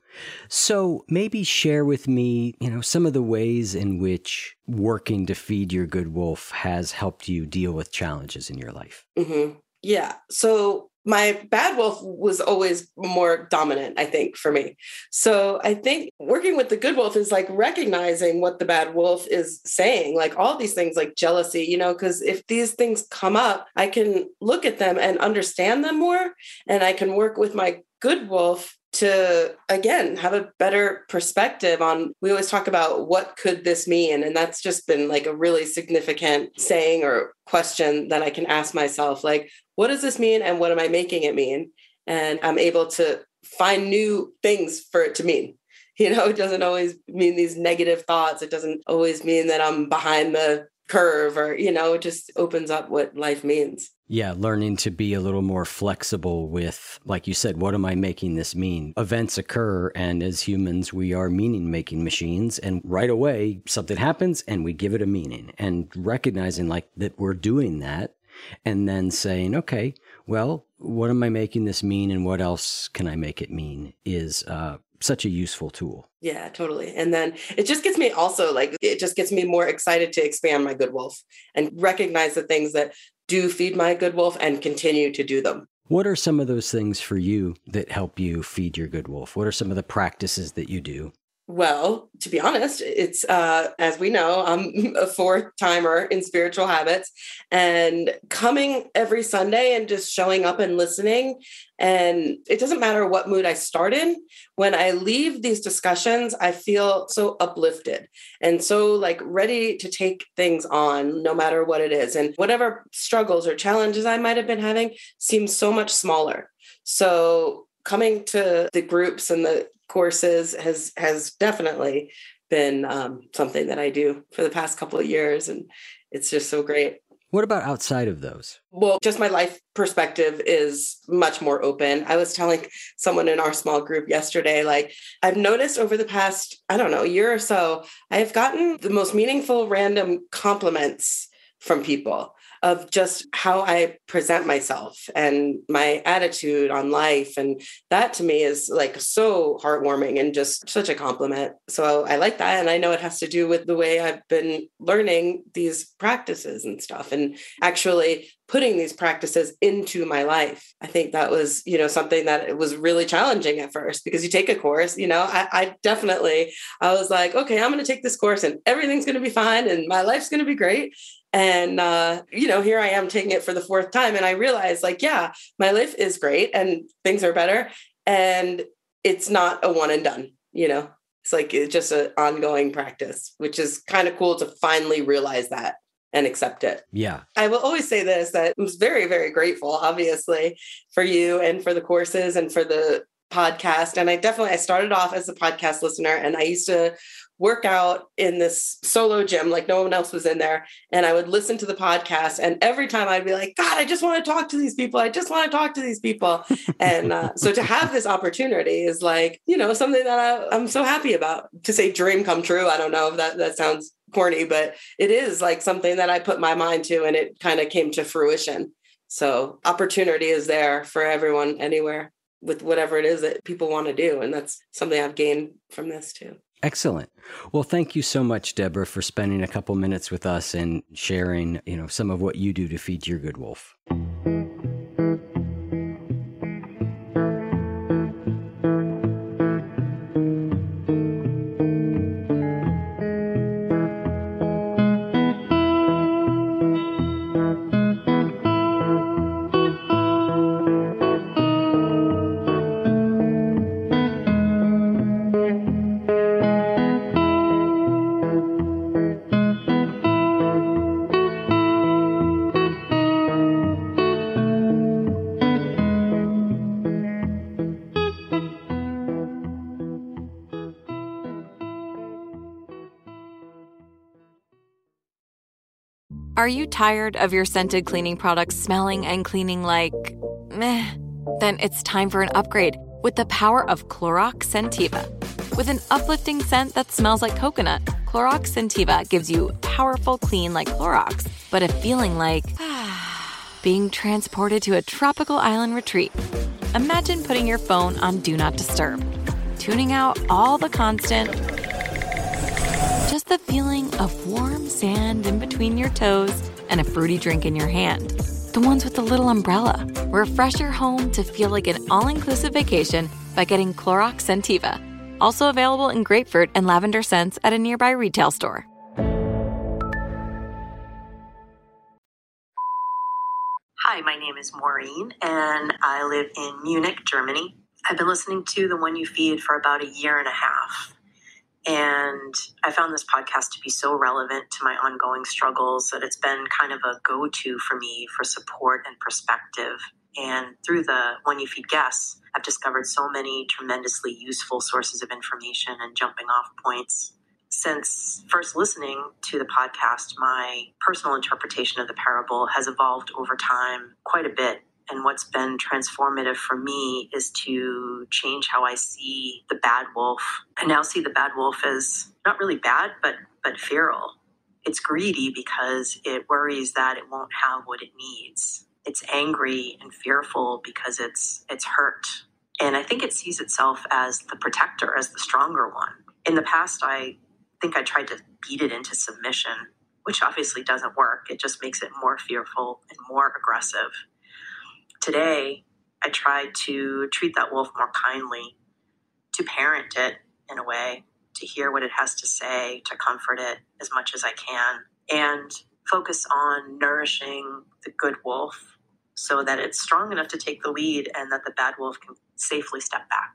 So maybe share with me, some of the ways in which working to feed your good wolf has helped you deal with challenges in your life. Mm-hmm. Yeah. So my bad wolf was always more dominant, I think, for me. So I think working with the good wolf is like recognizing what the bad wolf is saying, like all these things like jealousy, because if these things come up, I can look at them and understand them more. And I can work with my good wolf to, again, have a better perspective on, we always talk about what could this mean? And that's just been like a really significant saying or question that I can ask myself, like, what does this mean? And what am I making it mean? And I'm able to find new things for it to mean. It doesn't always mean these negative thoughts. It doesn't always mean that I'm behind the curve, or, it just opens up what life means. Yeah, learning to be a little more flexible with, like you said, what am I making this mean? Events occur, and as humans, we are meaning-making machines, and right away, something happens, and we give it a meaning. And recognizing like that we're doing that, and then saying, okay, well, what am I making this mean, and what else can I make it mean is such a useful tool. Yeah, totally. And then it just gets me it just gets me more excited to expand my good wolf and recognize the things that do feed my good wolf and continue to do them. What are some of those things for you that help you feed your good wolf? What are some of the practices that you do? Well, to be honest, it's, as we know, I'm a fourth timer in spiritual habits, and coming every Sunday and just showing up and listening. And it doesn't matter what mood I start in. When I leave these discussions, I feel so uplifted and so like ready to take things on, no matter what it is. And whatever struggles or challenges I might have been having seems so much smaller. So coming to the groups and the courses has definitely been something that I do for the past couple of years. And it's just so great. What about outside of those? Well, just my life perspective is much more open. I was telling someone in our small group yesterday, like, I've noticed over the past, year or so, I have gotten the most meaningful random compliments from people of just how I present myself and my attitude on life. And that to me is like so heartwarming and just such a compliment. So I like that. And I know it has to do with the way I've been learning these practices and stuff and actually putting these practices into my life. I think that was, something that it was really challenging at first, because you take a course, I was like, okay, I'm going to take this course and everything's going to be fine and my life's going to be great. And, here I am taking it for the fourth time. And I realized my life is great and things are better. And it's not a one and done, it's just an ongoing practice, which is kind of cool to finally realize that and accept it. Yeah. I will always say this, that I was very, very grateful, obviously, for you and for the courses and for the podcast. And I started off as a podcast listener, and I used to work out in this solo gym, like no one else was in there. And I would listen to the podcast. And every time I'd be like, God, I just want to talk to these people. I just want to talk to these people. And so to have this opportunity is like, something that I'm so happy about. To say dream come true, I don't know if that sounds corny, but it is like something that I put my mind to, and it kind of came to fruition. So opportunity is there for everyone, anywhere, with whatever it is that people want to do. And that's something I've gained from this too. Excellent. Well, thank you so much, Deborah, for spending a couple minutes with us and sharing, some of what you do to feed your good wolf. Are you tired of your scented cleaning products smelling and cleaning like meh? Then it's time for an upgrade with the power of Clorox Scentiva. With an uplifting scent that smells like coconut, Clorox Scentiva gives you powerful clean like Clorox, but a feeling like being transported to a tropical island retreat. Imagine putting your phone on Do Not Disturb, tuning out all the constant, just the feeling of warm sand in between your toes and a fruity drink in your hand. The ones with the little umbrella. Refresh your home to feel like an all-inclusive vacation by getting Clorox Scentiva. Also available in grapefruit and lavender scents at a nearby retail store. Hi, my name is Maureen, and I live in Munich, Germany. I've been listening to The One You Feed for about a year and a half. And I found this podcast to be so relevant to my ongoing struggles that it's been kind of a go-to for me for support and perspective. And through the One You Feed guests, I've discovered so many tremendously useful sources of information and jumping off points. since first listening to the podcast, my personal interpretation of the parable has evolved over time quite a bit. And what's been transformative for me is to change how I see the bad wolf. I now see the bad wolf as not really bad, but feral. It's greedy because it worries that it won't have what it needs. It's angry and fearful because it's hurt. And I think it sees itself as the protector, as the stronger one. In the past, I think I tried to beat it into submission, which obviously doesn't work. It just makes it more fearful and more aggressive. Today, I try to treat that wolf more kindly, to parent it in a way, to hear what it has to say, to comfort it as much as I can, and focus on nourishing the good wolf so that it's strong enough to take the lead and that the bad wolf can safely step back.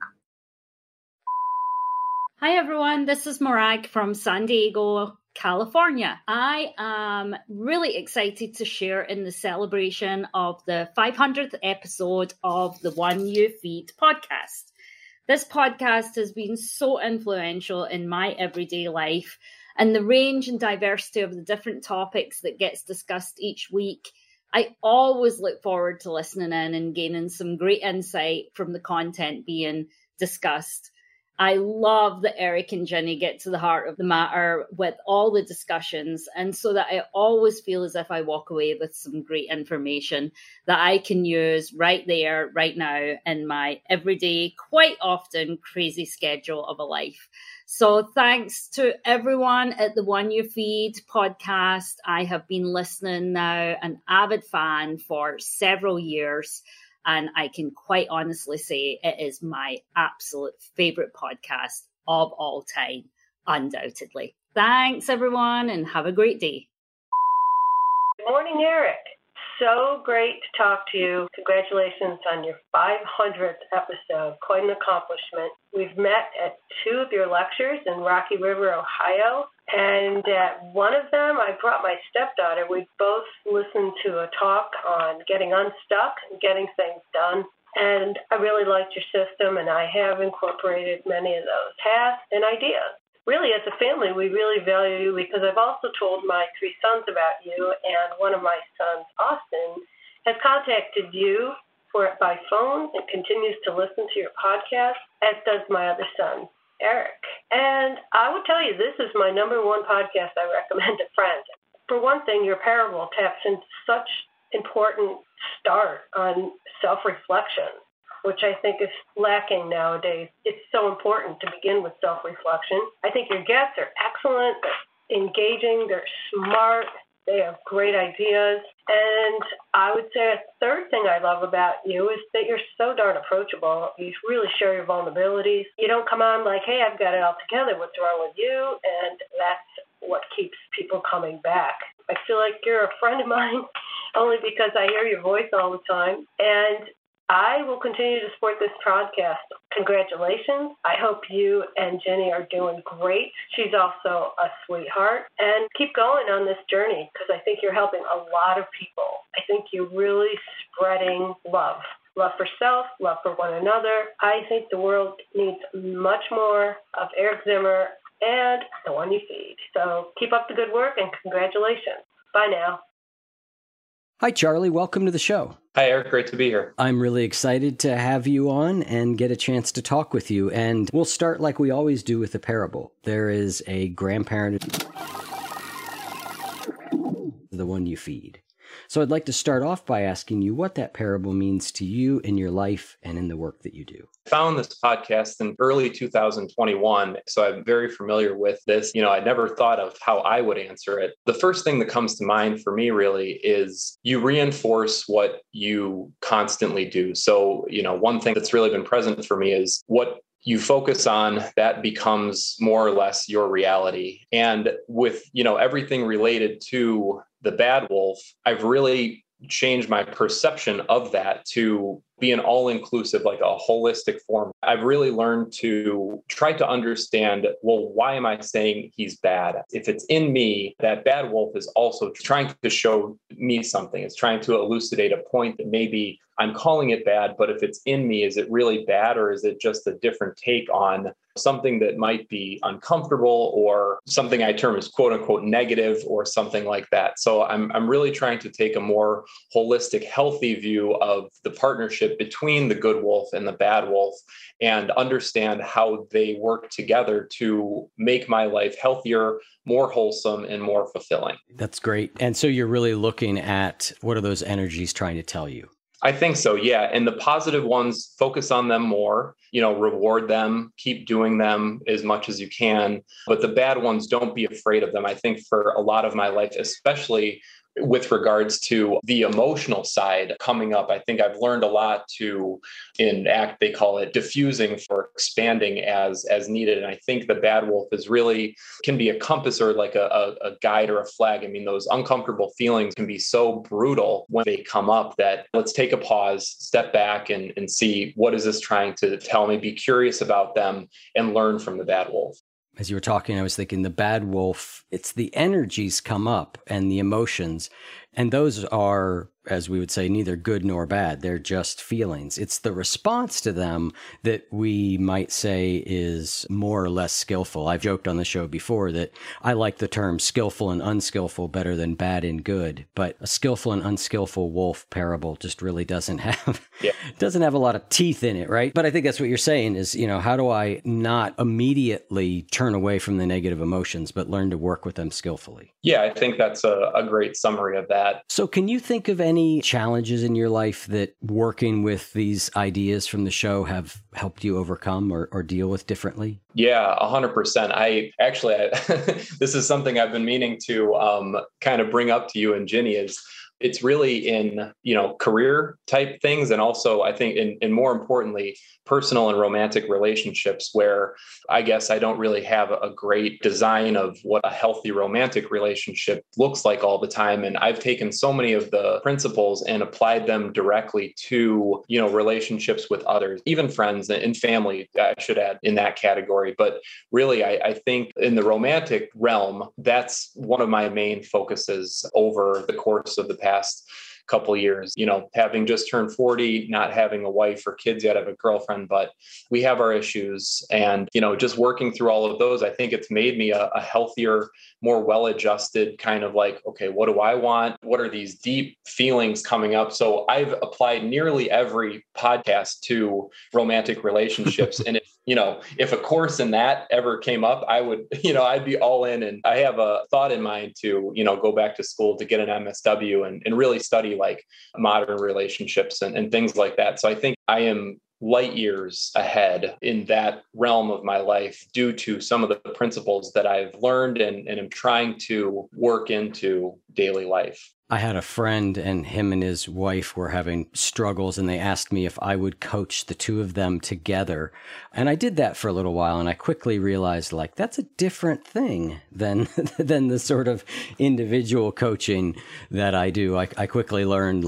Hi, everyone. This is Morag from San Diego, California. I am really excited to share in the celebration of the 500th episode of the One You Feed podcast. This podcast has been so influential in my everyday life, and the range and diversity of the different topics that gets discussed each week. I always look forward to listening in and gaining some great insight from the content being discussed. I love that Eric and Ginny get to the heart of the matter with all the discussions, and so that I always feel as if I walk away with some great information that I can use right there, right now in my everyday, quite often crazy schedule of a life. So thanks to everyone at the One You Feed podcast. I have been listening now, an avid fan for several years. And I can quite honestly say it is my absolute favorite podcast of all time, undoubtedly. Thanks, everyone, and have a great day. Good morning, Eric. So great to talk to you. Congratulations on your 500th episode. Quite an accomplishment. We've met at 2 of your lectures in Rocky River, Ohio. And at one of them, I brought my stepdaughter. We both listened to a talk on getting unstuck and getting things done. And I really liked your system, and I have incorporated many of those hacks and ideas. Really, as a family, we really value you because I've also told my 3 sons about you, and one of my sons, Austin, has contacted you by phone and continues to listen to your podcast, as does my other son, Eric. And I would tell you, this is my number 1 podcast I recommend to friends. For one thing, your parable taps into such important start on self-reflection, which I think is lacking nowadays. It's so important to begin with self-reflection. I think your guests are excellent, they're engaging, they're smart, they have great ideas. And I would say a third thing I love about you is that you're so darn approachable. You really share your vulnerabilities. You don't come on like, hey, I've got it all together, what's wrong with you? And that's what keeps people coming back. I feel like you're a friend of mine only because I hear your voice all the time. And I will continue to support this podcast. Congratulations. I hope you and Jenny are doing great. She's also a sweetheart. And keep going on this journey because I think you're helping a lot of people. I think you're really spreading love. Love for self, love for one another. I think the world needs much more of Eric Zimmer and the One You Feed. So keep up the good work and congratulations. Bye now. Hi, Charlie. Welcome to the show. Hi, Eric. Great to be here. I'm really excited to have you on and get a chance to talk with you. And we'll start like we always do with a parable. There is a grandparent, the One You Feed. So I'd like to start off by asking you what that parable means to you in your life and in the work that you do. I found this podcast in early 2021, so I'm very familiar with this. I never thought of how I would answer it. The first thing that comes to mind for me really is you reinforce what you constantly do. So, one thing that's really been present for me is what you focus on, that becomes more or less your reality. And with, everything related to the bad wolf, I've really changed my perception of that to be an all-inclusive, like a holistic form. I've really learned to try to understand, well, why am I saying he's bad? If it's in me, that bad wolf is also trying to show me something. It's trying to elucidate a point that maybe I'm calling it bad, but if it's in me, is it really bad, or is it just a different take on something that might be uncomfortable or something I term as quote unquote negative or something like that? So I'm really trying to take a more holistic, healthy view of the partnership between the good wolf and the bad wolf and understand how they work together to make my life healthier, more wholesome, and more fulfilling. That's great. And so you're really looking at what are those energies trying to tell you? I think so, yeah. And the positive ones, focus on them more, reward them, keep doing them as much as you can. But the bad ones, don't be afraid of them. I think for a lot of my life, especially with regards to the emotional side coming up, I think I've learned a lot in ACT, they call it diffusing for expanding as needed. And I think the bad wolf can be a compass or like a guide or a flag. I mean, those uncomfortable feelings can be so brutal when they come up that let's take a pause, step back and see, what is this trying to tell me? Be curious about them and learn from the bad wolf. As you were talking, I was thinking the bad wolf, it's the energies come up and the emotions. And those are, as we would say, neither good nor bad. They're just feelings. It's the response to them that we might say is more or less skillful. I've joked on the show before that I like the term skillful and unskillful better than bad and good. But a skillful and unskillful wolf parable just really doesn't have a lot of teeth in it, right? But I think that's what you're saying is, how do I not immediately turn away from the negative emotions, but learn to work with them skillfully? Yeah, I think that's a great summary of that. So can you think of any challenges in your life that working with these ideas from the show have helped you overcome or deal with differently? Yeah, 100%. This is something I've been meaning to kind of bring up to you and Ginny is it's really in, career type things. And also I think and more importantly, personal and romantic relationships where I guess I don't really have a great design of what a healthy romantic relationship looks like all the time. And I've taken so many of the principles and applied them directly to, relationships with others, even friends and family, I should add in that category. But really, I think in the romantic realm, that's one of my main focuses over the course of the past couple of years, having just turned 40, not having a wife or kids yet. I have a girlfriend, but we have our issues and, just working through all of those, I think it's made me a healthier, more well-adjusted kind of like, okay, what do I want? What are these deep feelings coming up? So I've applied nearly every podcast to romantic relationships. And if a course in that ever came up, I would, I'd be all in. And I have a thought in mind to, go back to school to get an MSW and really study like modern relationships and things like that. So I think I am light years ahead in that realm of my life due to some of the principles that I've learned and am trying to work into daily life. I had a friend and him and his wife were having struggles and they asked me if I would coach the two of them together. And I did that for a little while and I quickly realized that's a different thing than the sort of individual coaching that I do. I quickly learned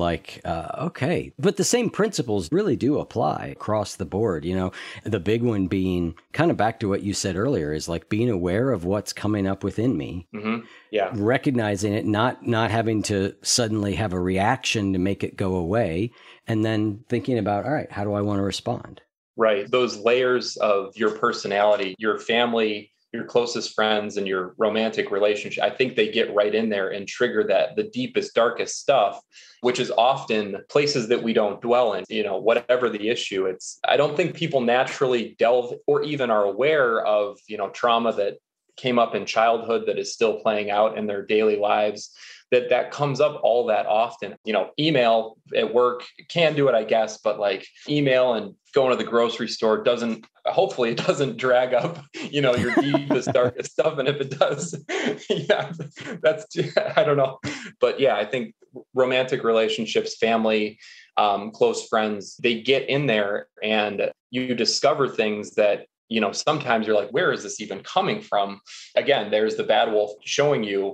okay, but the same principles really do apply across the board. The big one being kind of back to what you said earlier is like being aware of what's coming up within me. Mm-hmm. Yeah. Recognizing it, not having to suddenly have a reaction to make it go away, and then thinking about, all right, how do I want to respond? Right. Those layers of your personality, your family, your closest friends, and your romantic relationship, I think they get right in there and trigger the deepest, darkest stuff, which is often places that we don't dwell in, whatever the issue. I don't think people naturally delve or even are aware of, trauma that came up in childhood that is still playing out in their daily lives, that comes up all that often. Email at work can do it, I guess, but like email and going to the grocery store hopefully it doesn't drag up, your deepest, darkest stuff. And if it does, I don't know. But yeah, I think romantic relationships, family, close friends, they get in there and you discover things that sometimes you're like, where is this even coming from? Again, there's the bad wolf showing you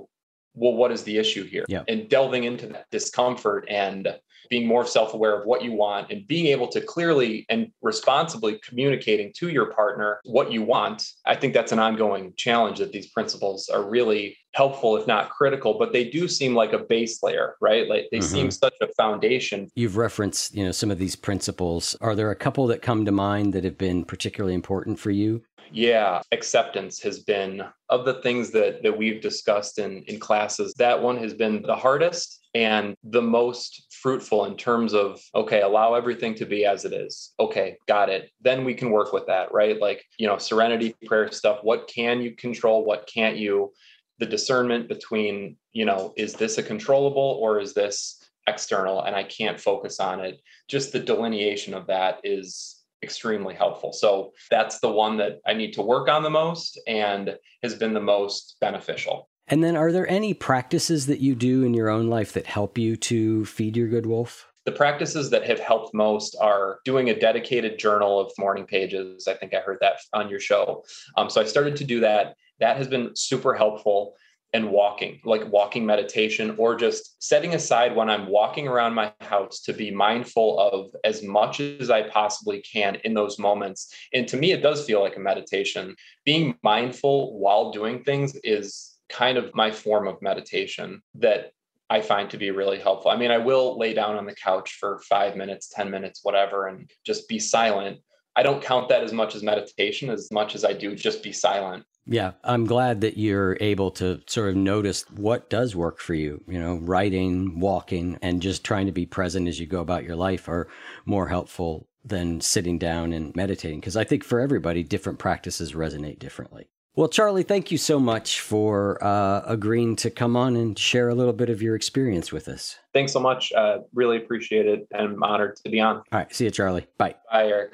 well, what is the issue here? Yeah. And delving into that discomfort and being more self-aware of what you want and being able to clearly and responsibly communicating to your partner what you want. I think that's an ongoing challenge that these principles are really helpful, if not critical, but they do seem like a base layer, right? Like they seem such a foundation. You've referenced, some of these principles. Are there a couple that come to mind that have been particularly important for you? Yeah, acceptance has been, of the things that we've discussed in classes, that one has been the hardest and the most fruitful in terms of, okay, allow everything to be as it is. Okay, got it. Then we can work with that, right? Like, serenity prayer stuff. What can you control? What can't you? The discernment between, is this a controllable or is this external and I can't focus on it? Just the delineation of that is extremely helpful. So that's the one that I need to work on the most and has been the most beneficial. And then are there any practices that you do in your own life that help you to feed your good wolf? The practices that have helped most are doing a dedicated journal of morning pages. I think I heard that on your show. So I started to do that. That has been super helpful. And walking meditation, or just setting aside when I'm walking around my house to be mindful of as much as I possibly can in those moments. And to me, it does feel like a meditation. Being mindful while doing things is kind of my form of meditation that I find to be really helpful. I mean, I will lay down on the couch for 5 minutes, 10 minutes, whatever, and just be silent. I don't count that as much as meditation as much as I do just be silent. Yeah, I'm glad that you're able to sort of notice what does work for you. Writing, walking, and just trying to be present as you go about your life are more helpful than sitting down and meditating. Because I think for everybody, different practices resonate differently. Well, Charlie, thank you so much for agreeing to come on and share a little bit of your experience with us. Thanks so much. Really appreciate it. And I'm honored to be on. All right. See you, Charlie. Bye. Bye, Eric.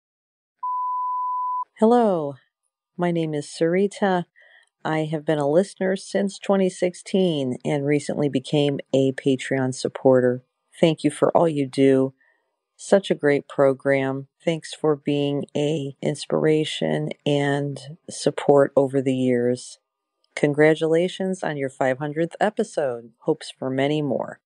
Hello. My name is Sarita. I have been a listener since 2016 and recently became a Patreon supporter. Thank you for all you do. Such a great program. Thanks for being an inspiration and support over the years. Congratulations on your 500th episode. Hopes for many more.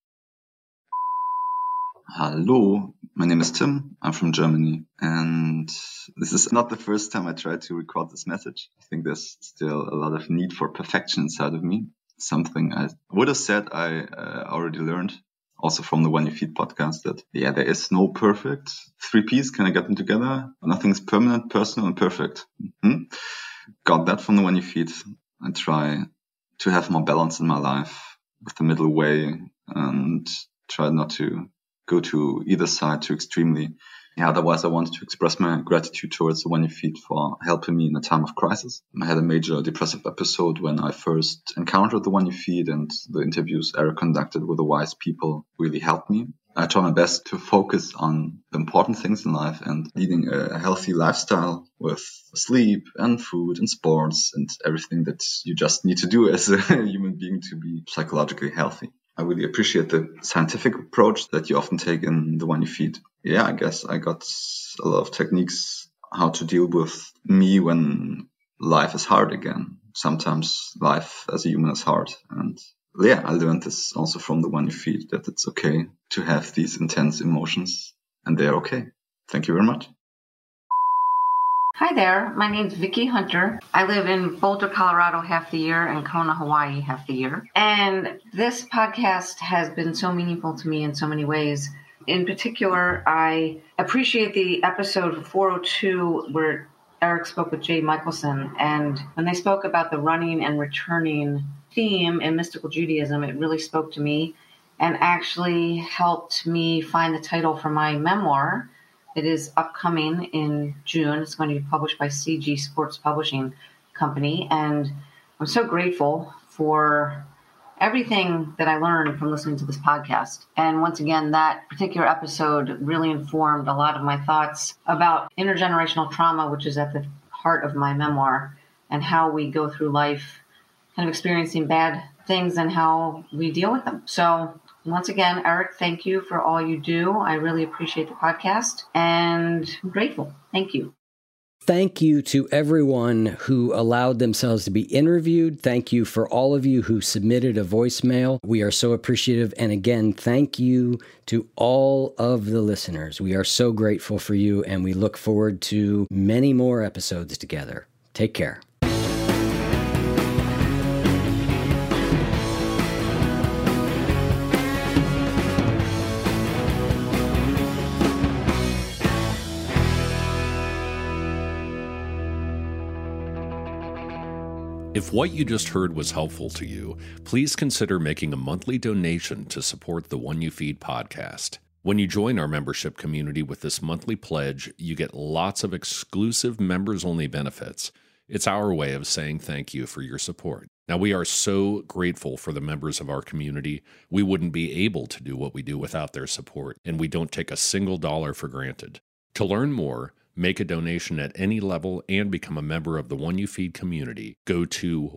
Hello, my name is Tim. I'm from Germany, and this is not the first time I tried to record this message. I think there's still a lot of need for perfection inside of me. Something I would have said I already learned, also from the When You Feed podcast, that there is no perfect 3 Ps. Can I get them together? Nothing is permanent, personal, and perfect. Got that from the When You Feed. I try to have more balance in my life with the middle way and try not to go to either side too extremely. Otherwise, I wanted to express my gratitude towards the When You Feed for helping me in a time of crisis. I had a major depressive episode when I first encountered the When You Feed, and the interviews Eric conducted with the wise people really helped me. I try my best to focus on the important things in life and leading a healthy lifestyle with sleep and food and sports and everything that you just need to do as a human being to be psychologically healthy. I really appreciate the scientific approach that you often take in the When You Feed. I guess I got a lot of techniques how to deal with me when life is hard again. Sometimes life as a human is hard. And I learned this also from the When You Feed, that it's okay to have these intense emotions and they're okay. Thank you very much. Hi there, my name's Vicki Hunter. I live in Boulder, Colorado half the year and Kona, Hawaii half the year. And this podcast has been so meaningful to me in so many ways. In particular, I appreciate the episode 402 where Eric spoke with Jay Michelson. And when they spoke about the running and returning theme in mystical Judaism, it really spoke to me and actually helped me find the title for my memoir. It is upcoming in June. It's going to be published by CG Sports Publishing Company. And I'm so grateful for everything that I learned from listening to this podcast. And once again, that particular episode really informed a lot of my thoughts about intergenerational trauma, which is at the heart of my memoir, and how we go through life kind of experiencing bad things and how we deal with them. So once again, Eric, thank you for all you do. I really appreciate the podcast and I'm grateful. Thank you. Thank you to everyone who allowed themselves to be interviewed. Thank you for all of you who submitted a voicemail. We are so appreciative. And again, thank you to all of the listeners. We are so grateful for you, and we look forward to many more episodes together. Take care. If what you just heard was helpful to you, please consider making a monthly donation to support the One You Feed podcast. When you join our membership community with this monthly pledge, you get lots of exclusive members-only benefits. It's our way of saying thank you for your support. Now, we are so grateful for the members of our community. We wouldn't be able to do what we do without their support, and we don't take a single dollar for granted. To learn more, make a donation at any level, and become a member of the One You Feed community, go to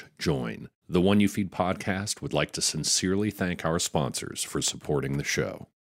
oneyoufeed.net/join. The One You Feed podcast would like to sincerely thank our sponsors for supporting the show.